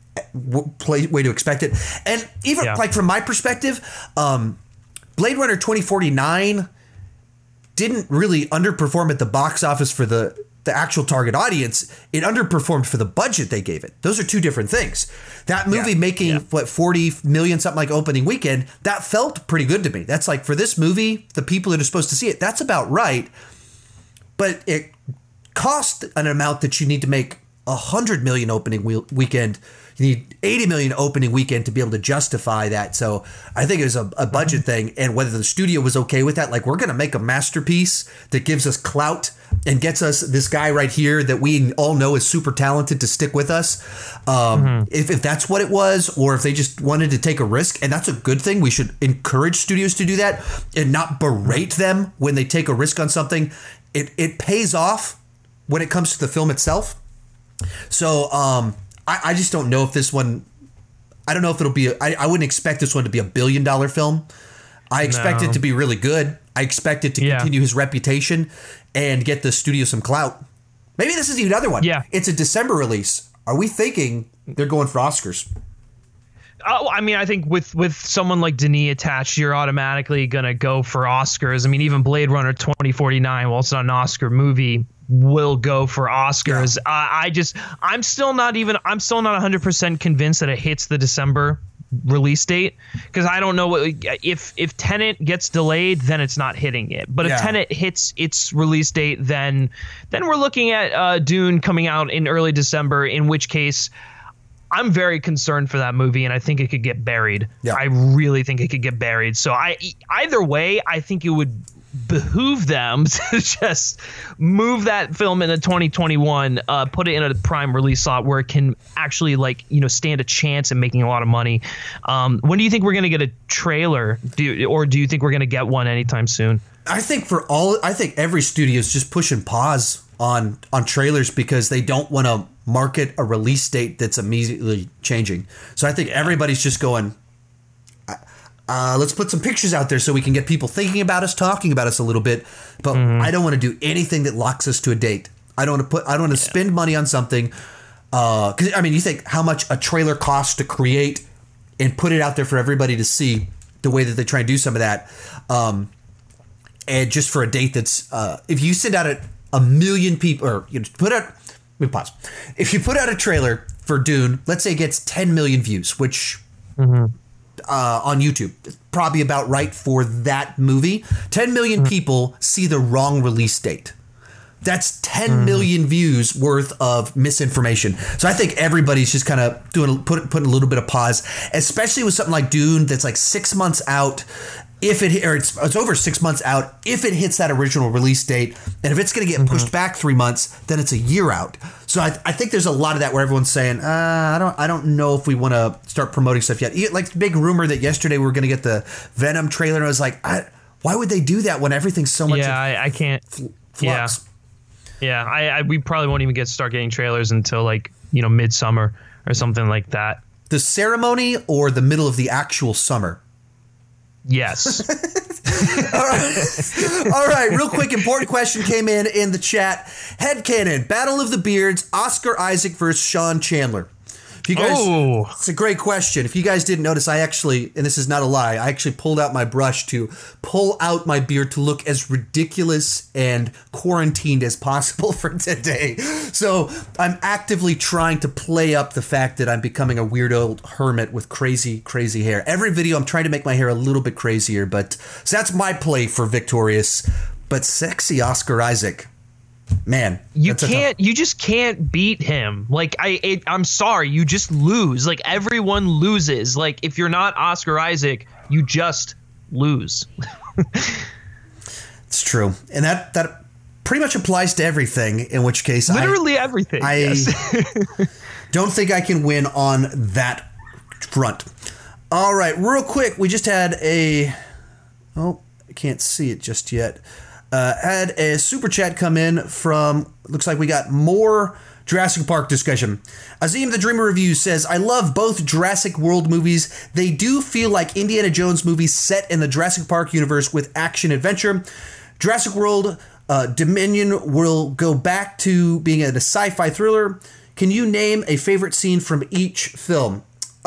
way to expect it. And even like from my perspective, Blade Runner 2049 didn't really underperform at the box office for the actual target audience. It underperformed for the budget they gave it. Those are two different things. That movie making 40 million something like opening weekend, that felt pretty good to me. That's like, for this movie, the people that are supposed to see it, that's about right. But it cost an amount that you need to make 100 million opening weekend. You need 80 million opening weekend to be able to justify that. So I think it was a budget thing, and whether the studio was okay with that, like, we're going to make a masterpiece that gives us clout and gets us this guy right here that we all know is super talented to stick with us. If that's what it was, or if they just wanted to take a risk, and that's a good thing. We should encourage studios to do that and not berate them when they take a risk on something. It pays off when it comes to the film itself. So I just don't know if this one, I don't know if it'll be, I wouldn't expect this one to be $1 billion film. I expect it to be really good. I expect it to continue his reputation and get the studio some clout. Maybe this is even another one. Yeah. It's a December release. Are we thinking they're going for Oscars? I mean, I think with someone like Denis attached, you're automatically going to go for Oscars. I mean, even Blade Runner 2049, while it's not an Oscar movie, will go for Oscars. I'm still not 100% convinced that it hits the December release date, because I don't know if Tenet gets delayed, then it's not hitting it. But if Tenet hits its release date, then we're looking at Dune coming out in early December, in which case I'm very concerned for that movie, and I think it could get buried. I really think it could get buried. So either way, I think it would behoove them to just move that film into 2021, put it in a prime release slot where it can actually, like, stand a chance at making a lot of money. When do you think we're going to get a trailer? Do you think we're going to get one anytime soon? I think every studio is just pushing pause on trailers because they don't want to market a release date that's immediately changing. So I think everybody's just going, let's put some pictures out there so we can get people thinking about us, talking about us a little bit. But I don't want to do anything that locks us to a date. I don't want to spend money on something. Because I mean, you think how much a trailer costs to create and put it out there for everybody to see, the way that they try and do some of that. And just for a date that's, if you send out a million people, or let me pause. If you put out a trailer for Dune, let's say it gets 10 million views, which on YouTube, it's probably about right for that movie. 10 million people see the wrong release date. That's 10 million views worth of misinformation. So I think everybody's just kind of putting a little bit of pause, especially with something like Dune that's like 6 months out. It's over 6 months out if it hits that original release date, and if it's going to get pushed back 3 months, then it's a year out. So I think there's a lot of that where everyone's saying, I don't know if we want to start promoting stuff yet. Like the big rumor that yesterday we were going to get the Venom trailer, and I was like, why would they do that when everything's so much? Yeah, I can't. Flux. Yeah, we probably won't even start getting trailers until like midsummer or something like that. The ceremony or the middle of the actual summer. Yes. All right. Real quick, important question came in the chat. Headcanon, Battle of the Beards, Oscar Isaac versus Sean Chandler. If you guys, it's a great question. If you guys didn't notice, I actually, and this is not a lie, I actually pulled out my brush to pull out my beard to look as ridiculous and quarantined as possible for today. So I'm actively trying to play up the fact that I'm becoming a weird old hermit with crazy, crazy hair. Every video I'm trying to make my hair a little bit crazier, but so that's my play for Victorious. But sexy Oscar Isaac. Man, you just can't beat him. Like I'm sorry, you just lose. Like everyone loses. Like if you're not Oscar Isaac, you just lose. It's true, and that pretty much applies to everything. In which case, literally everything. I don't think I can win on that front. All right, real quick, we just had I can't see it just yet. Had a super chat come in from, looks like we got more Jurassic Park discussion. Azim the Dreamer Review says, I love both Jurassic World movies. They do feel like Indiana Jones movies set in the Jurassic Park universe with action adventure. Jurassic World Dominion will go back to being a sci-fi thriller. Can you name a favorite scene from each film?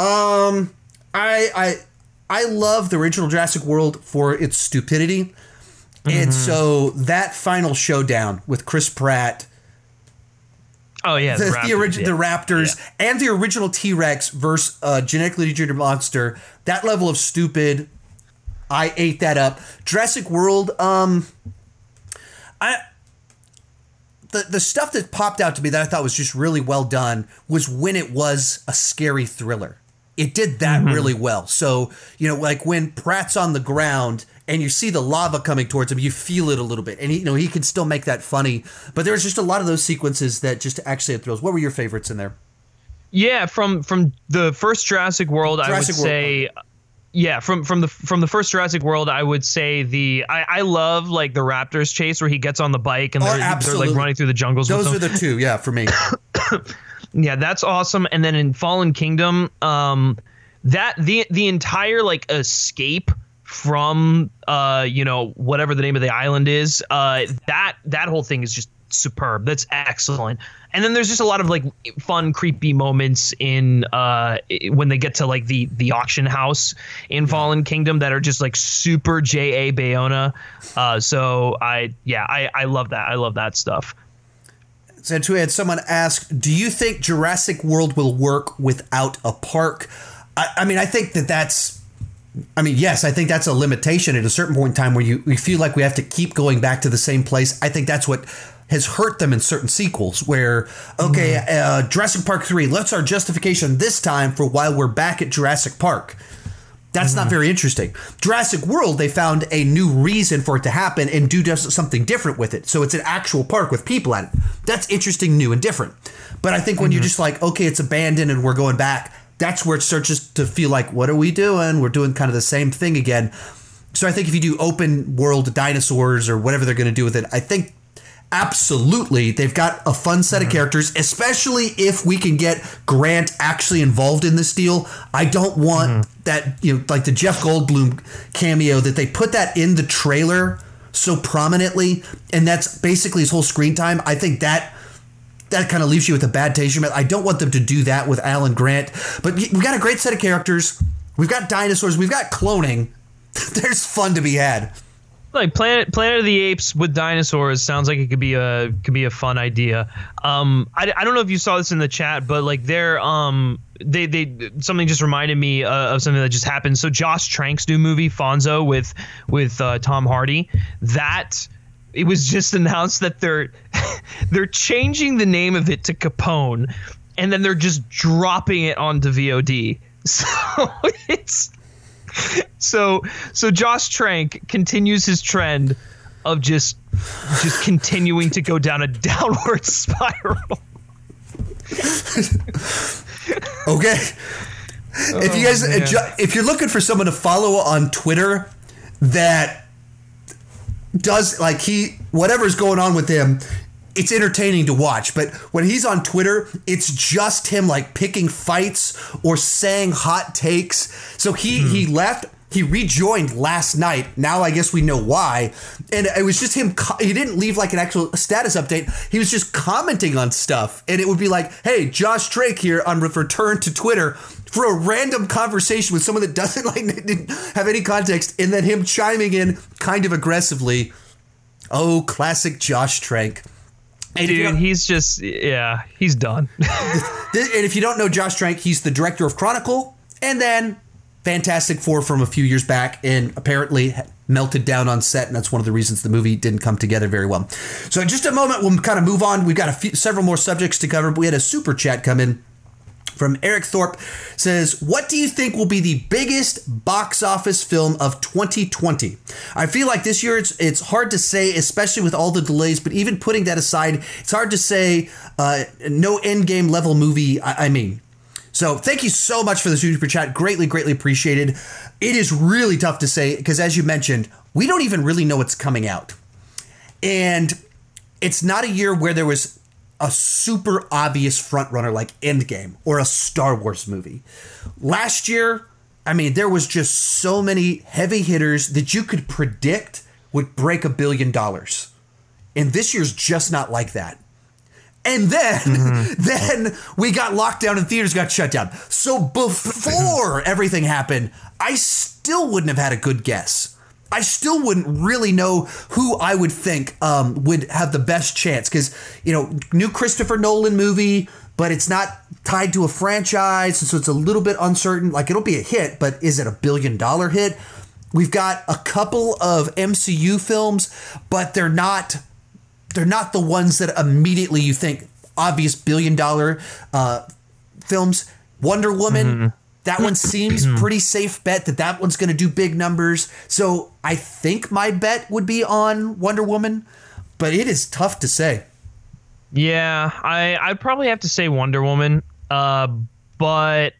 I love the original Jurassic World for its stupidity. And so that final showdown with Chris Pratt, oh yeah, the Raptors and the original T-Rex versus genetically engineered monster, that level of stupid, I ate that up. Jurassic World, the stuff that popped out to me that I thought was just really well done was when it was a scary thriller. It did that really well. So, like when Pratt's on the ground and you see the lava coming towards him, you feel it a little bit. And he can still make that funny. But there's just a lot of those sequences that just actually had thrills. What were your favorites in there? Yeah, from the first Jurassic World, I would say... Yeah, from the first Jurassic World, I would say I love like the Raptors chase where he gets on the bike and they're like running through the jungles. Those are the two, yeah, for me. Yeah, that's awesome. And then in Fallen Kingdom, that the entire like escape from whatever the name of the island is, that whole thing is just superb. That's excellent. And then there's just a lot of like fun, creepy moments in when they get to like the auction house in Fallen Kingdom that are just like super J.A. Bayona. So I love that. I love that stuff. And we had someone ask, do you think Jurassic World will work without a park? I mean, I think that's... I mean, yes, I think that's a limitation at a certain point in time where we feel like we have to keep going back to the same place. I think that's what has hurt them in certain sequels where, Jurassic Park 3, let's our justification this time for why we're back at Jurassic Park. That's not very interesting. Jurassic World, they found a new reason for it to happen and do something different with it. So it's an actual park with people at it. That's interesting, new, and different. But I think when you're just like, okay, it's abandoned and we're going back, that's where it starts to feel like, what are we doing? We're doing kind of the same thing again. So I think if you do open world dinosaurs or whatever they're going to do with it, I think absolutely they've got a fun set of characters, especially if we can get Grant actually involved in this deal. I don't want that, like the Jeff Goldblum cameo that they put that in the trailer so prominently, and that's basically his whole screen time. I think that kind of leaves you with a bad taste in your mouth. I don't want them to do that with Alan Grant. But we've got a great set of characters. We've got dinosaurs. We've got cloning. There's fun to be had. Like Planet of the Apes with dinosaurs sounds like it could be a fun idea. I don't know if you saw this in the chat, but like they something just reminded me of something that just happened. So Josh Trank's new movie Fonzo with Tom Hardy, that it was just announced that they're changing the name of it to Capone, and then they're just dropping it onto VOD. So it's. So Josh Trank continues his trend of just continuing to go down a downward spiral. Okay. If you guys, if you're looking for someone to follow on Twitter that does like whatever's going on with him, it's entertaining to watch. But when he's on Twitter, it's just him like picking fights or saying hot takes. So he left. He rejoined last night. Now I guess we know why. And it was just him. He didn't leave like an actual status update. He was just commenting on stuff. And it would be like, hey, Josh Drake here on return to Twitter for a random conversation with someone that didn't have any context. And then him chiming in kind of aggressively. Oh, classic Josh Trank. Dude, he's just, he's done. And if you don't know Josh Trank, he's the director of Chronicle and then Fantastic Four from a few years back, and apparently melted down on set, and that's one of the reasons the movie didn't come together very well. So in just a moment, we'll kind of move on. We've got several more subjects to cover, but we had a super chat come in from Eric Thorpe. Says, what do you think will be the biggest box office film of 2020? I feel like this year it's hard to say, especially with all the delays, but even putting that aside, it's hard to say no Endgame level movie, I mean. So thank you so much for the super chat. Greatly, greatly appreciated. It is really tough to say because, as you mentioned, we don't even really know what's coming out. And it's not a year where there was a super obvious frontrunner like Endgame or a Star Wars movie. Last year, I mean, there was just so many heavy hitters that you could predict would break $1 billion. And this year's just not like that. And then we got locked down and theaters got shut down. So before everything happened, I still wouldn't have had a good guess. I still wouldn't really know who I would think would have the best chance. Because, new Christopher Nolan movie, but it's not tied to a franchise. So it's a little bit uncertain. Like, it'll be a hit, but is it $1 billion hit? We've got a couple of MCU films, but they're not the ones that immediately you think obvious $1 billion films. Wonder Woman, that one seems pretty safe bet that one's going to do big numbers. So I think my bet would be on Wonder Woman, but it is tough to say. Yeah, I'd probably have to say Wonder Woman, but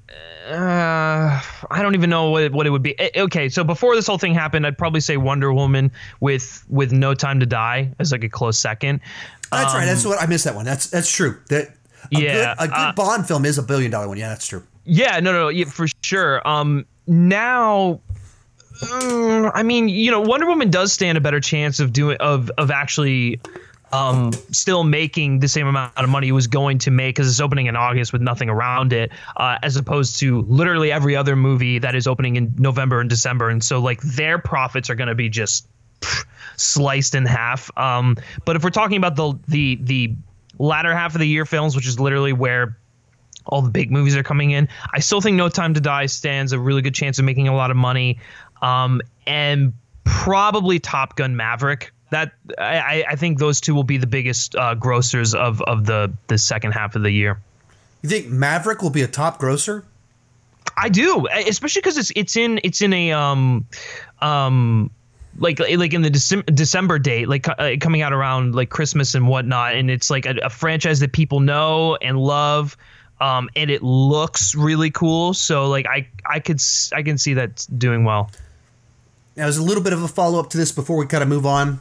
I don't even know what it would be. Okay, so before this whole thing happened, I'd probably say Wonder Woman with No Time to Die as like a close second. That's right. That's what I missed that one. That's true. A good Bond film is $1 billion one. Yeah, that's true. Yeah, no, yeah, for sure. Now, I mean, Wonder Woman does stand a better chance of actually still making the same amount of money it was going to make because it's opening in August with nothing around it, as opposed to literally every other movie that is opening in November and December. And so like their profits are going to be just sliced in half. But if we're talking about the latter half of the year films, which is literally where all the big movies are coming in, I still think No Time to Die stands a really good chance of making a lot of money. And probably Top Gun Maverick. That I think those two will be the biggest grossers of the second half of the year. You think Maverick will be a top grosser? I do, especially because it's in a like in the December date, like coming out around like Christmas and whatnot, and it's like a franchise that people know and love, and it looks really cool. So like I can see that doing well. Now, there's a little bit of a follow up to this before we kind of move on.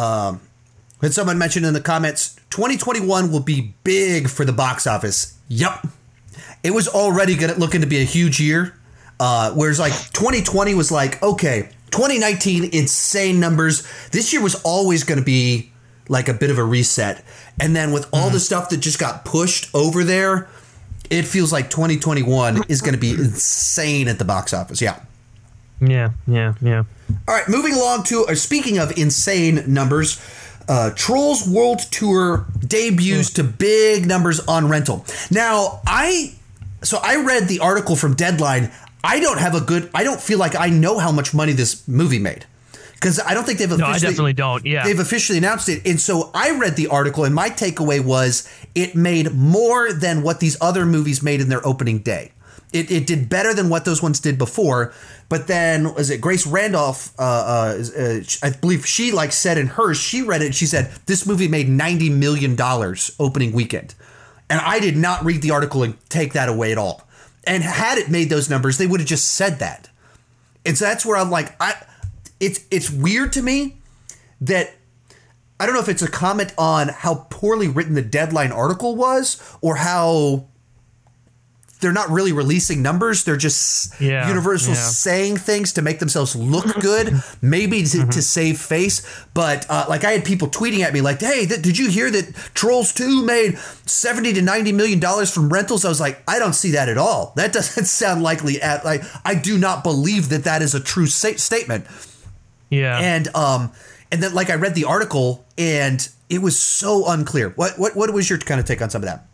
Had someone mentioned in the comments, 2021 will be big for the box office. Yep. It was already looking to be a huge year. Whereas like 2020 was like, okay, 2019, insane numbers. This year was always going to be like a bit of a reset. And then with all the stuff that just got pushed over there, it feels like 2021 is going to be insane at the box office. Yeah. Yeah. All right, moving along to, speaking of insane numbers, Trolls World Tour debuts to big numbers on rental. Now, I read the article from Deadline. I don't feel like I know how much money this movie made. Because I don't think they've officially... No, I definitely don't, yeah. They've officially announced it. And so I read the article, and my takeaway was it made more than what these other movies made in their opening day. It did better than what those ones did before. But then, was it Grace Randolph? I believe she said in hers, she read it and she said, this movie made $90 million opening weekend. And I did not read the article and take that away at all. And had it made those numbers, they would have just said that. And so that's where I'm like, it's weird to me that, I don't know if it's a comment on how poorly written the Deadline article was or how they're not really releasing numbers. They're just Universal saying things to make themselves look good, maybe to save face. But like I had people tweeting at me like, hey, did you hear that Trolls 2 made $70 to $90 million from rentals? I was like, I don't see that at all. That doesn't sound likely. I do not believe that is a true statement. Yeah. And then like I read the article and it was so unclear. What was your kind of take on some of that?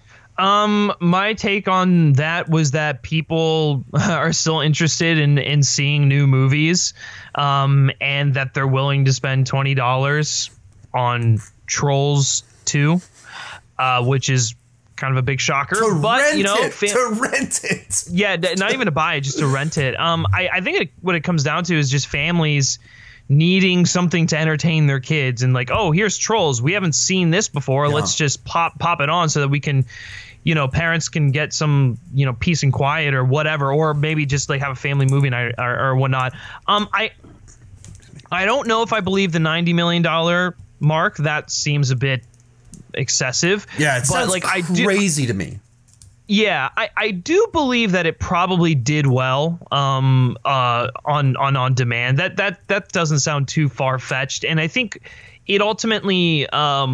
My take on that was that people are still interested in seeing new movies, and that they're willing to spend $20 on Trolls 2, which is kind of a big shocker. To rent it. Yeah, not even to buy it, just to rent it. I think what it comes down to is just families needing something to entertain their kids, and like, oh, here's Trolls. We haven't seen this before. Yeah. Let's just pop it on so that we can, parents can get some, peace and quiet or whatever, or maybe just like have a family movie night or whatnot. I don't know if I believe the $90 million mark. That seems a bit excessive. Yeah, it sounds like crazy to me. Yeah, I do believe that it probably did well on demand. That doesn't sound too far fetched, and I think it ultimately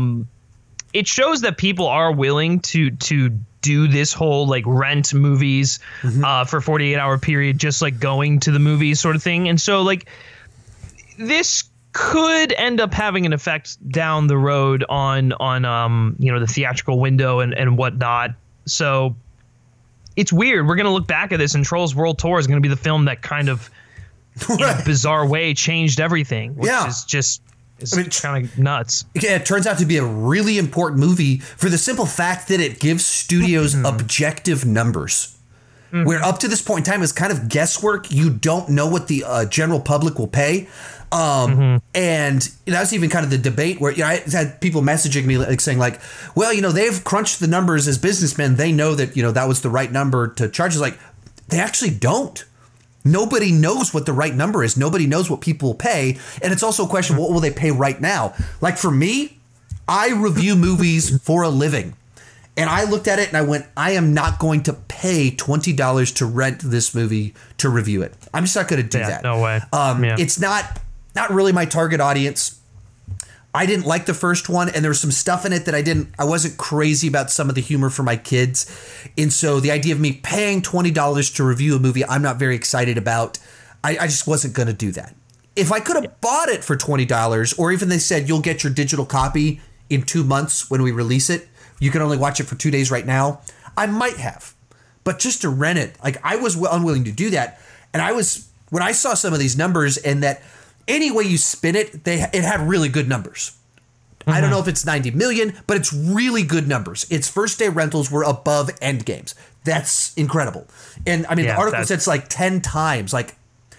it shows that people are willing to do this whole like rent movies for 48-hour period, just like going to the movies sort of thing. And so like this could end up having an effect down the road on the theatrical window and whatnot. So it's weird. We're going to look back at this, and Trolls World Tour is going to be the film that kind of, in a bizarre way, changed everything, which is just kind of nuts. Yeah, it turns out to be a really important movie for the simple fact that it gives studios objective numbers. Where up to this point in time is kind of guesswork. You don't know what the general public will pay. And that's even kind of the debate where I had people messaging me like saying like, well, they've crunched the numbers as businessmen. They know that, that was the right number to charge. It's like, they actually don't. Nobody knows what the right number is. Nobody knows what people will pay. And it's also a question, what will they pay right now? Like for me, I review movies for a living. And I looked at it and I went, I am not going to pay $20 to rent this movie to review it. I'm just not going to do that. No way. It's not really my target audience. I didn't like the first one, and there was some stuff in it that I wasn't crazy about some of the humor for my kids. And so the idea of me paying $20 to review a movie I'm not very excited about, I just wasn't going to do that. If I could have bought it for $20, or even they said you'll get your digital copy in 2 months when we release it, you can only watch it for 2 days right now, I might have. But just to rent it, like I was unwilling to do that. And when I saw some of these numbers and that any way you spin it, it had really good numbers. I don't know if it's 90 million, but it's really good numbers. Its first day rentals were above Endgame's. That's incredible. And I mean, the article said it's like 10 times. Like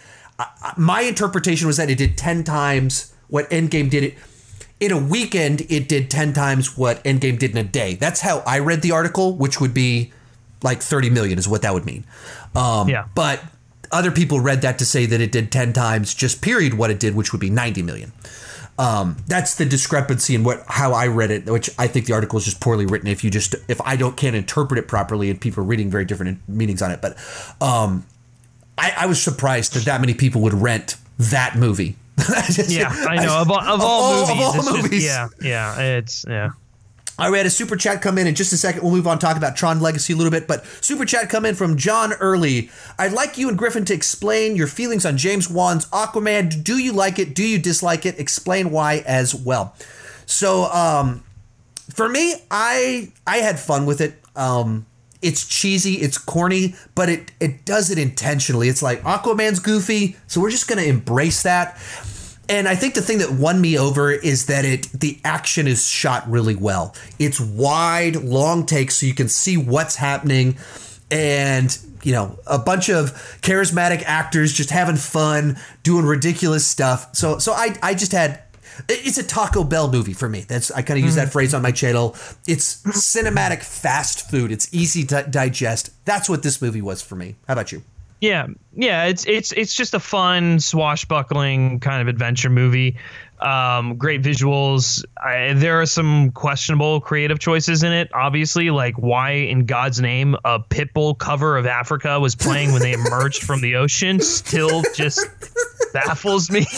my interpretation was that it did 10 times what Endgame did. In a weekend, it did 10 times what Endgame did in a day. That's how I read the article, which would be like 30 million is what that would mean. But other people read that to say that it did 10 times just period what it did, which would be 90 million. That's the discrepancy in how I read it, which I think the article is just poorly written if I can't interpret it properly and people are reading very different meanings on it. But I was surprised that many people would rent that movie. I know. Of all movies. It's All right, we had a super chat come in just a second. We'll move on and talk about Tron Legacy a little bit, but super chat come in from John Early. I'd like you and Griffin to explain your feelings on James Wan's Aquaman. Do you like it? Do you dislike it? Explain why as well. So, for me, I had fun with it. It's cheesy, it's corny, but it does it intentionally. It's like Aquaman's goofy, so we're just going to embrace that. And I think the thing that won me over is that the action is shot really well. It's wide, long takes, so you can see what's happening. And, a bunch of charismatic actors just having fun, doing ridiculous stuff. So I just had... It's a Taco Bell movie for me. I kind of use that phrase on my channel. It's cinematic fast food. It's easy to digest. That's what this movie was for me. How about you? Yeah. It's just a fun, swashbuckling kind of adventure movie. Great visuals. There are some questionable creative choices in it. Obviously, like why in God's name a Pitbull cover of Africa was playing when they emerged from the ocean still just baffles me.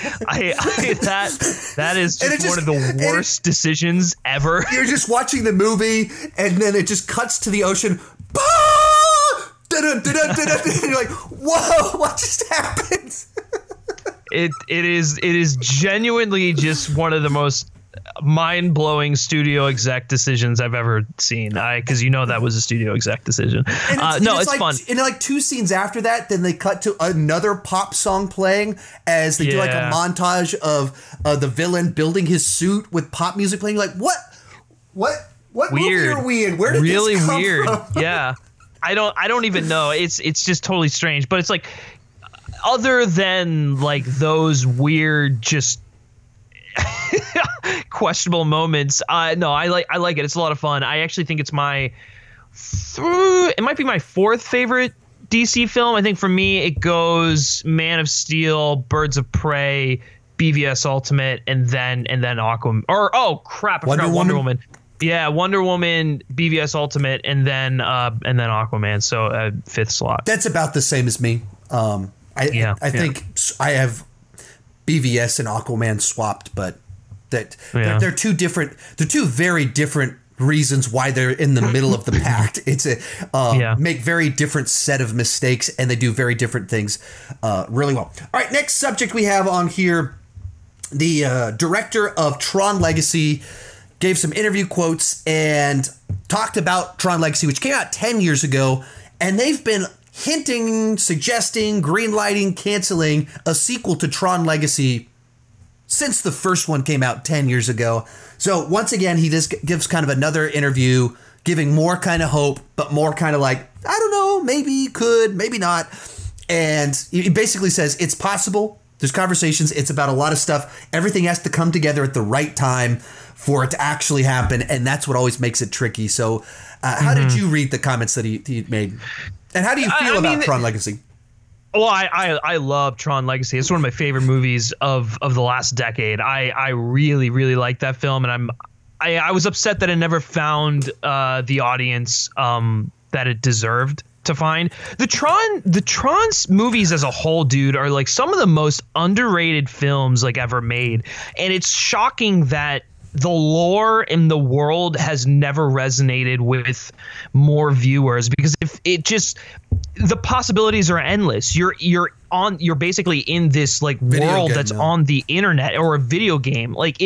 That is just one of the worst decisions ever. You're just watching the movie and then it just cuts to the ocean. And you're like, whoa, what just happened? It is genuinely just one of the most mind-blowing studio exec decisions I've ever seen. Because that was a studio exec decision. It's fun. And like 2 scenes after that, then they cut to another pop song playing as they do like a montage of the villain building his suit with pop music playing. You're like, what movie are we in? Where did really this come weird from? Yeah. I don't even know. It's just totally strange. But it's like, other than like those weird, just questionable moments, I like it. It's a lot of fun. I actually think it's it might be my 4th favorite DC film. I think for me it goes Man of Steel, Birds of Prey, BVS Ultimate, and then Aquaman. Or I forgot Wonder Woman. Yeah, Wonder Woman, BVS Ultimate, and then Aquaman. So fifth slot. That's about the same as me. I think I have BVS and Aquaman swapped, but they're two different. They're two very different reasons why they're in the middle of the pack. It's make very different set of mistakes, and they do very different things really well. All right, next subject we have on here: the director of Tron Legacy gave some interview quotes and talked about Tron Legacy, which came out 10 years ago, and they've been hinting, suggesting, greenlighting, canceling a sequel to Tron Legacy since the first one came out 10 years ago. So once again, he just gives kind of another interview, giving more kind of hope, but more kind of like, I don't know, maybe, could, maybe not. And he basically says it's possible. There's conversations. It's about a lot of stuff. Everything has to come together at the right time for it to actually happen, and that's what always makes it tricky. So how did you read the comments that he made? And how do you feel about Tron Legacy? Well, I love Tron Legacy. It's one of my favorite movies of the last decade. I really, really like that film, and I was upset that it never found the audience that it deserved to find. The Tron's movies as a whole, dude, are like some of the most underrated films like ever made, and it's shocking that the lore in the world has never resonated with more viewers, because if it just, the possibilities are endless. You're basically in this like world that's on the internet or a video game. Like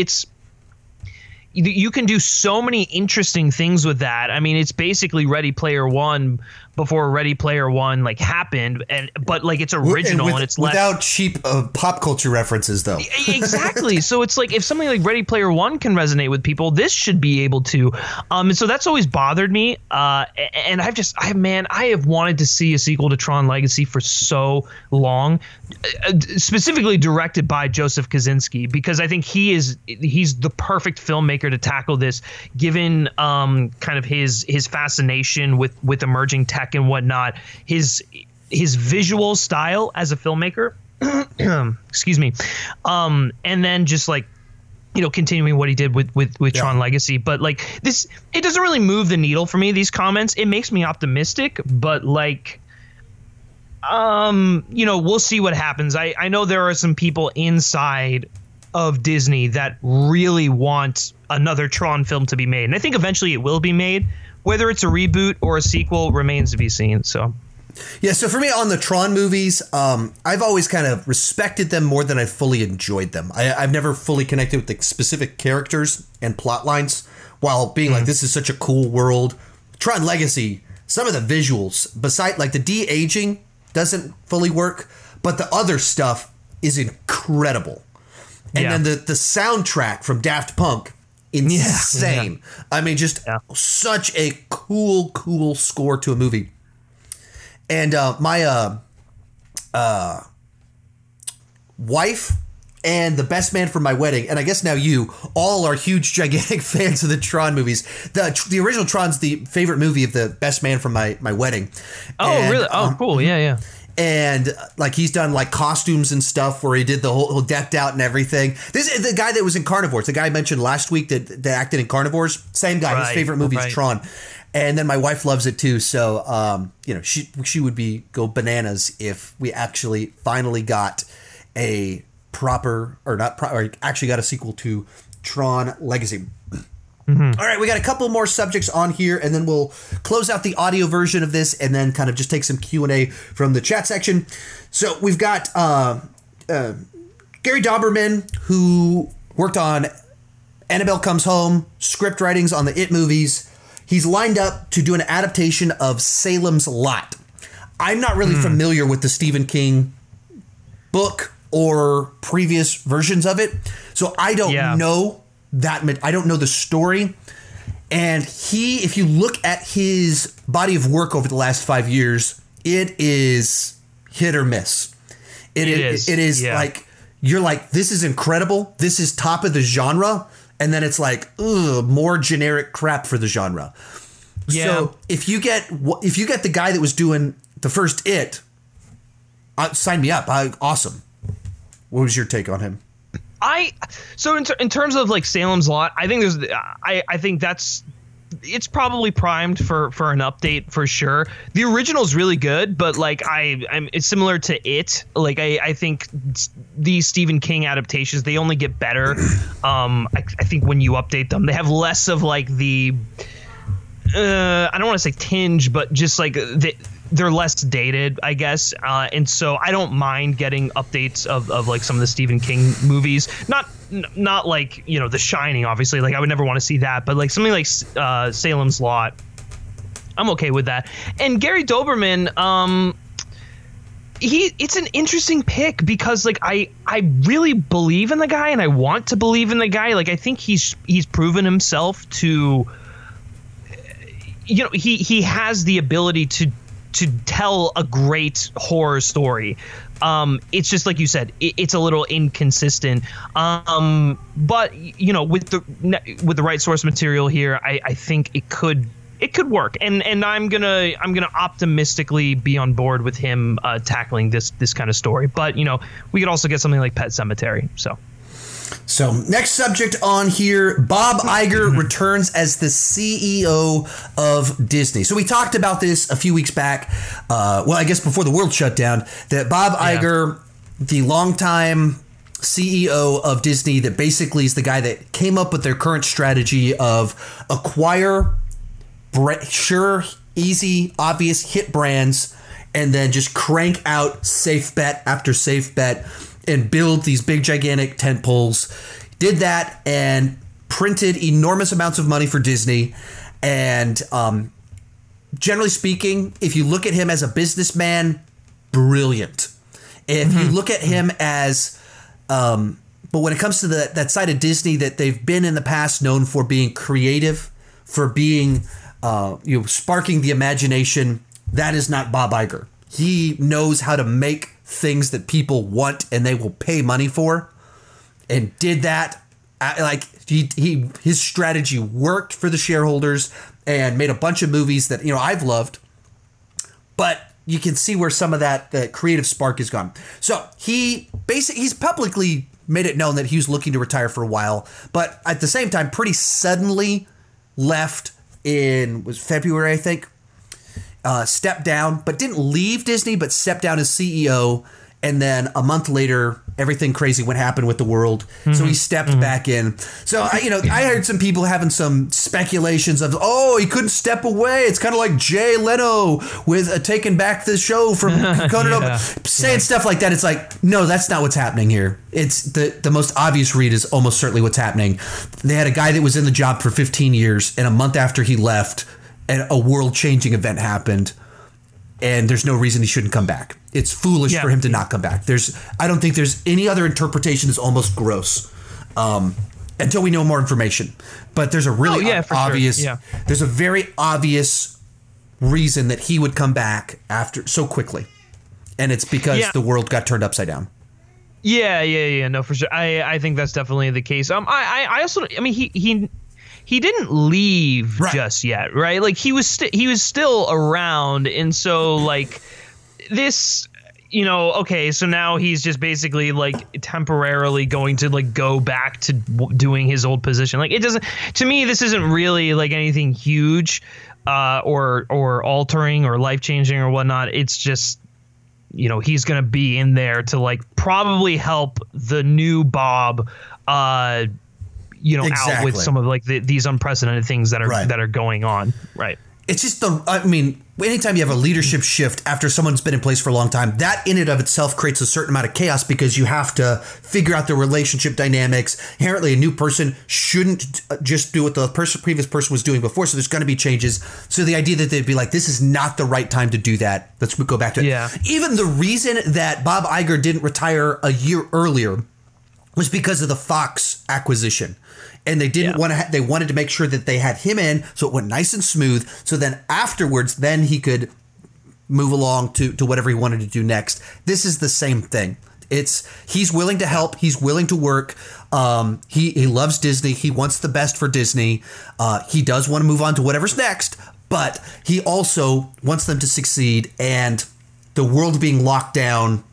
you can do so many interesting things with that. I mean, it's basically Ready Player One before Ready Player One like happened, but like it's original and it's without cheap pop culture references though. Exactly. So it's like if something like Ready Player One can resonate with people, this should be able to. And so that's always bothered me. And I have wanted to see a sequel to Tron Legacy for so long, specifically directed by Joseph Kosinski, because I think he's the perfect filmmaker to tackle this, given kind of his fascination with emerging tech and whatnot, his visual style as a filmmaker, excuse me, and then just like, you know, continuing what he did with Tron Legacy. But like this, it doesn't really move the needle for me, these comments. It makes me optimistic, but like, you know, we'll see what happens. I know there are some people inside of Disney that really want another Tron film to be made, and I think eventually it will be made. Whether it's a reboot or a sequel remains to be seen. So for me on the Tron movies, I've always kind of respected them more than I fully enjoyed them. I've never fully connected with the specific characters and plot lines, while being like, this is such a cool world. Tron Legacy, some of the visuals, beside like the de-aging doesn't fully work, but the other stuff is incredible. And then the soundtrack from Daft Punk, insane. Yeah. I mean, just such a cool score to a movie. And my wife and the best man for my wedding, and I guess now you all are huge, gigantic fans of the Tron movies. The original Tron's the favorite movie of the best man from my wedding. Oh, really? Oh, cool. Yeah. And like he's done like costumes and stuff where he did the whole decked out and everything. This is the guy that was in Carnivores, the guy I mentioned last week that acted in Carnivores. Same guy. His favorite movie is Tron. And then my wife loves it too. So, you know, she would go bananas if we actually finally got a actually got a sequel to Tron Legacy. Mm-hmm. All right, we got a couple more subjects on here, and then we'll close out the audio version of this, and then kind of just take some Q&A from the chat section. So we've got Gary Dauberman, who worked on Annabelle Comes Home, script writings on the It movies. He's lined up to do an adaptation of Salem's Lot. I'm not really familiar with the Stephen King book or previous versions of it, so I don't know I don't know the story. And if you look at his body of work over the last 5 years, it is hit or miss. It is like, you're like, this is incredible. This is top of the genre. And then it's like, more generic crap for the genre. Yeah. So if you get the guy that was doing the first It, sign me up. Awesome. What was your take on him? So in terms of like Salem's Lot, I think I think it's probably primed for an update for sure. The original's really good, but like it's similar to it. Like I think these Stephen King adaptations, they only get better. I think when you update them, they have less of like the I don't want to say tinge, but just like they're less dated, I guess. And so I don't mind getting updates of like some of the Stephen King movies. Not like, you know, The Shining, obviously. Like I would never want to see that. But like something like Salem's Lot, I'm okay with that. And Gary Doberman, it's an interesting pick because like I really believe in the guy and I want to believe in the guy. Like I think he's proven himself to, you know, he has the ability to tell a great horror story. It's just like you said, it's a little inconsistent. But you know, with the right source material here, I think it could work. And I'm gonna optimistically be on board with him tackling this kind of story. But you know, we could also get something like Pet Sematary. So next subject on here, Bob Iger returns as the CEO of Disney. So we talked about this a few weeks back. Well, I guess before the world shut down, that Bob Iger, the longtime CEO of Disney, that basically is the guy that came up with their current strategy of acquire sure, easy, obvious hit brands and then just crank out safe bet after safe bet and build these big, gigantic tent poles. Did that and printed enormous amounts of money for Disney. And generally speaking, if you look at him as a businessman, brilliant. If you look at him as, but when it comes to that side of Disney that they've been in the past known for being creative, for being, sparking the imagination, that is not Bob Iger. He knows how to make things that people want and they will pay money for, and did that. Like his strategy worked for the shareholders and made a bunch of movies that, you know, I've loved, but you can see where some of that creative spark is gone. So he's publicly made it known that he was looking to retire for a while, but at the same time, pretty suddenly left was February, I think. Stepped down, but didn't leave Disney, but stepped down as CEO. And then a month later, everything crazy went happen with the world. So he stepped back in. So, I heard some people having some speculations of, he couldn't step away. It's kind of like Jay Leno with taking back the show from Conan, saying stuff like that. It's like, no, that's not what's happening here. It's the most obvious read is almost certainly what's happening. They had a guy that was in the job for 15 years, and a month after he left, and a world-changing event happened, and there's no reason he shouldn't come back. It's foolish for him to not come back. I don't think there's any other interpretation that's almost gross until we know more information. But there's a really obvious, there's a very obvious reason that he would come back after so quickly, and it's because the world got turned upside down. No, for sure. I think that's definitely the case. I also, he didn't leave just yet, right? Like he was still around, and so like this, okay, so now he's just basically like temporarily going to like go back to doing his old position. Like it doesn't, to me, this isn't really like anything huge, or altering or life changing or whatnot. It's just, he's gonna be in there to like probably help the new Bob, out with some of like these unprecedented things that are going on. Right. It's just anytime you have a leadership shift after someone's been in place for a long time, that in and of itself creates a certain amount of chaos because you have to figure out the relationship dynamics. Inherently, a new person shouldn't just do what the previous person was doing before. So there's going to be changes. So the idea that they'd be like, this is not the right time to do that. Let's go back to it. Yeah. Even the reason that Bob Iger didn't retire a year earlier was because of the Fox acquisition. And they didn't want to. They wanted to make sure that they had him in, so it went nice and smooth. So then afterwards, then he could move along to whatever he wanted to do next. This is the same thing. He's willing to help. He's willing to work. He loves Disney. He wants the best for Disney. He does want to move on to whatever's next, but he also wants them to succeed. And the world being locked down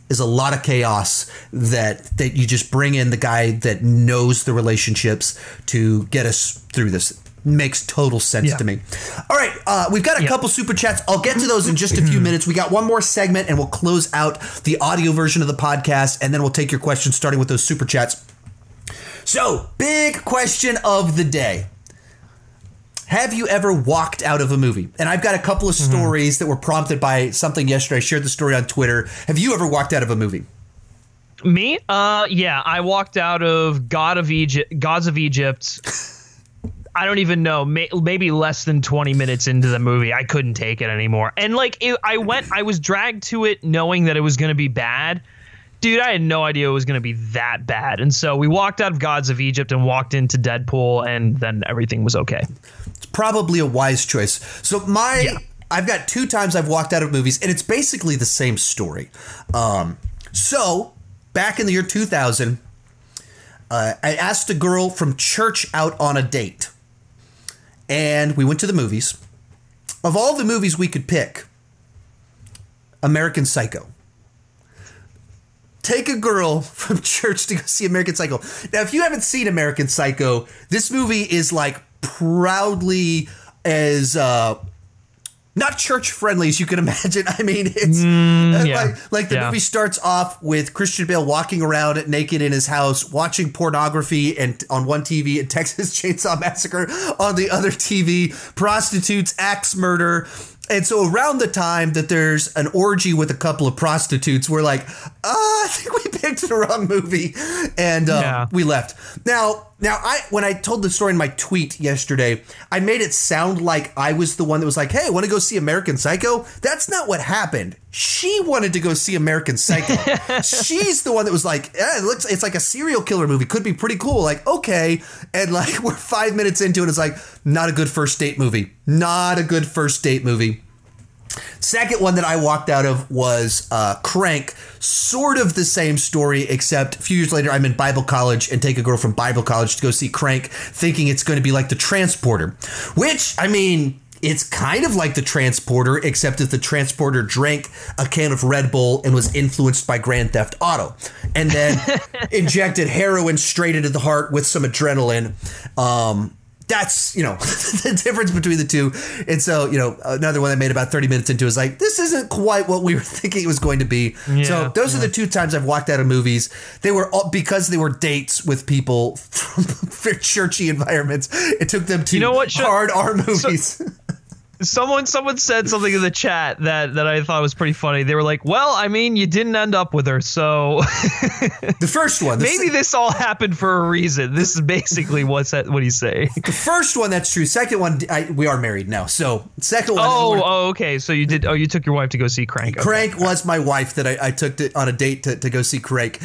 is a lot of chaos that you just bring in the guy that knows the relationships to get us through this. Makes total sense to me. All right, we've got a couple super chats. I'll get to those in just a few minutes. We got one more segment, and we'll close out the audio version of the podcast, and then we'll take your questions, starting with those super chats. So, big question of the day. Have you ever walked out of a movie? And I've got a couple of stories that were prompted by something yesterday. I shared the story on Twitter. Have you ever walked out of a movie? Me? Yeah, I walked out of Gods of Egypt. I don't even know, maybe less than 20 minutes into the movie. I couldn't take it anymore. And like, I was dragged to it knowing that it was going to be bad. Dude, I had no idea it was going to be that bad. And so we walked out of Gods of Egypt and walked into Deadpool, and then everything was okay. It's probably a wise choice. So I've got 2 times I've walked out of movies, and it's basically the same story. So back in the year 2000, I asked a girl from church out on a date, and we went to the movies. Of all the movies we could pick, American Psycho. Take a girl from church to go see American Psycho. Now, if you haven't seen American Psycho, this movie is like proudly as not church friendly as you can imagine. I mean, it's like the movie starts off with Christian Bale walking around naked in his house, watching pornography and on one TV, and Texas Chainsaw Massacre on the other TV, prostitutes, axe murder. And so around the time that there's an orgy with a couple of prostitutes, we're like, I think we picked the wrong movie. And we left. Now, when I told the story in my tweet yesterday, I made it sound like I was the one that was like, hey, want to go see American Psycho? That's not what happened. She wanted to go see American Psycho. She's the one that was like, it's like a serial killer movie. Could be pretty cool. Like, okay. And like, we're 5 minutes into it. It's like, not a good first date movie. Not a good first date movie. Second one that I walked out of was Crank. Sort of the same story, except a few years later, I'm in Bible college and take a girl from Bible college to go see Crank, thinking it's going to be like The Transporter, which, I mean, it's kind of like The Transporter, except that The Transporter drank a can of Red Bull and was influenced by Grand Theft Auto, and then injected heroin straight into the heart with some adrenaline. That's, the difference between the two. And so, another one I made about 30 minutes into is like, this isn't quite what we were thinking it was going to be. Yeah, so those are the 2 times I've walked out of movies. They were all because they were dates with people from very churchy environments. It took them to hard R movies. Someone said something in the chat that I thought was pretty funny. They were like, well, I mean, you didn't end up with her, so the first one. Maybe this all happened for a reason. This is basically what he's saying. The first one, that's true. Second one, we are married now. So second one. Oh, okay. So you did. Oh, you took your wife to go see Crank. Crank was my wife that I took on a date to go see Crank.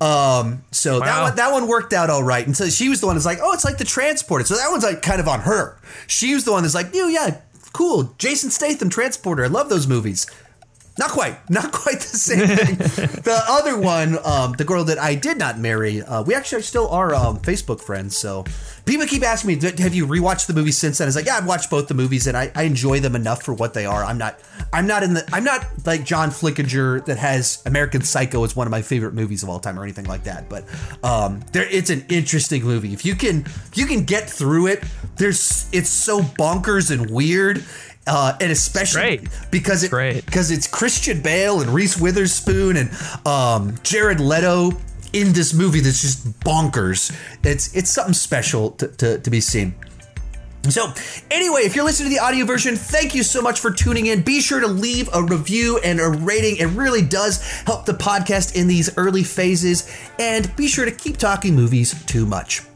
So that one worked out all right. And so she was the one that's like, oh, it's like The Transporter. So that one's like kind of on her. She was the one that's like, yeah. Cool. Jason Statham, Transporter. I love those movies. Not quite the same thing. The other one, the girl that I did not marry, we actually still are Facebook friends. So people keep asking me, have you rewatched the movies since then? It's like, yeah, I've watched both the movies and I enjoy them enough for what they are. I'm not like John Flickinger that has American Psycho as one of my favorite movies of all time or anything like that. But it's an interesting movie. If you can get through it, it's so bonkers and weird. And especially because it's Christian Bale and Reese Witherspoon and Jared Leto in this movie that's just bonkers. It's something special to be seen. So anyway, if you're listening to the audio version, thank you so much for tuning in. Be sure to leave a review and a rating. It really does help the podcast in these early phases. And be sure to keep talking movies too much.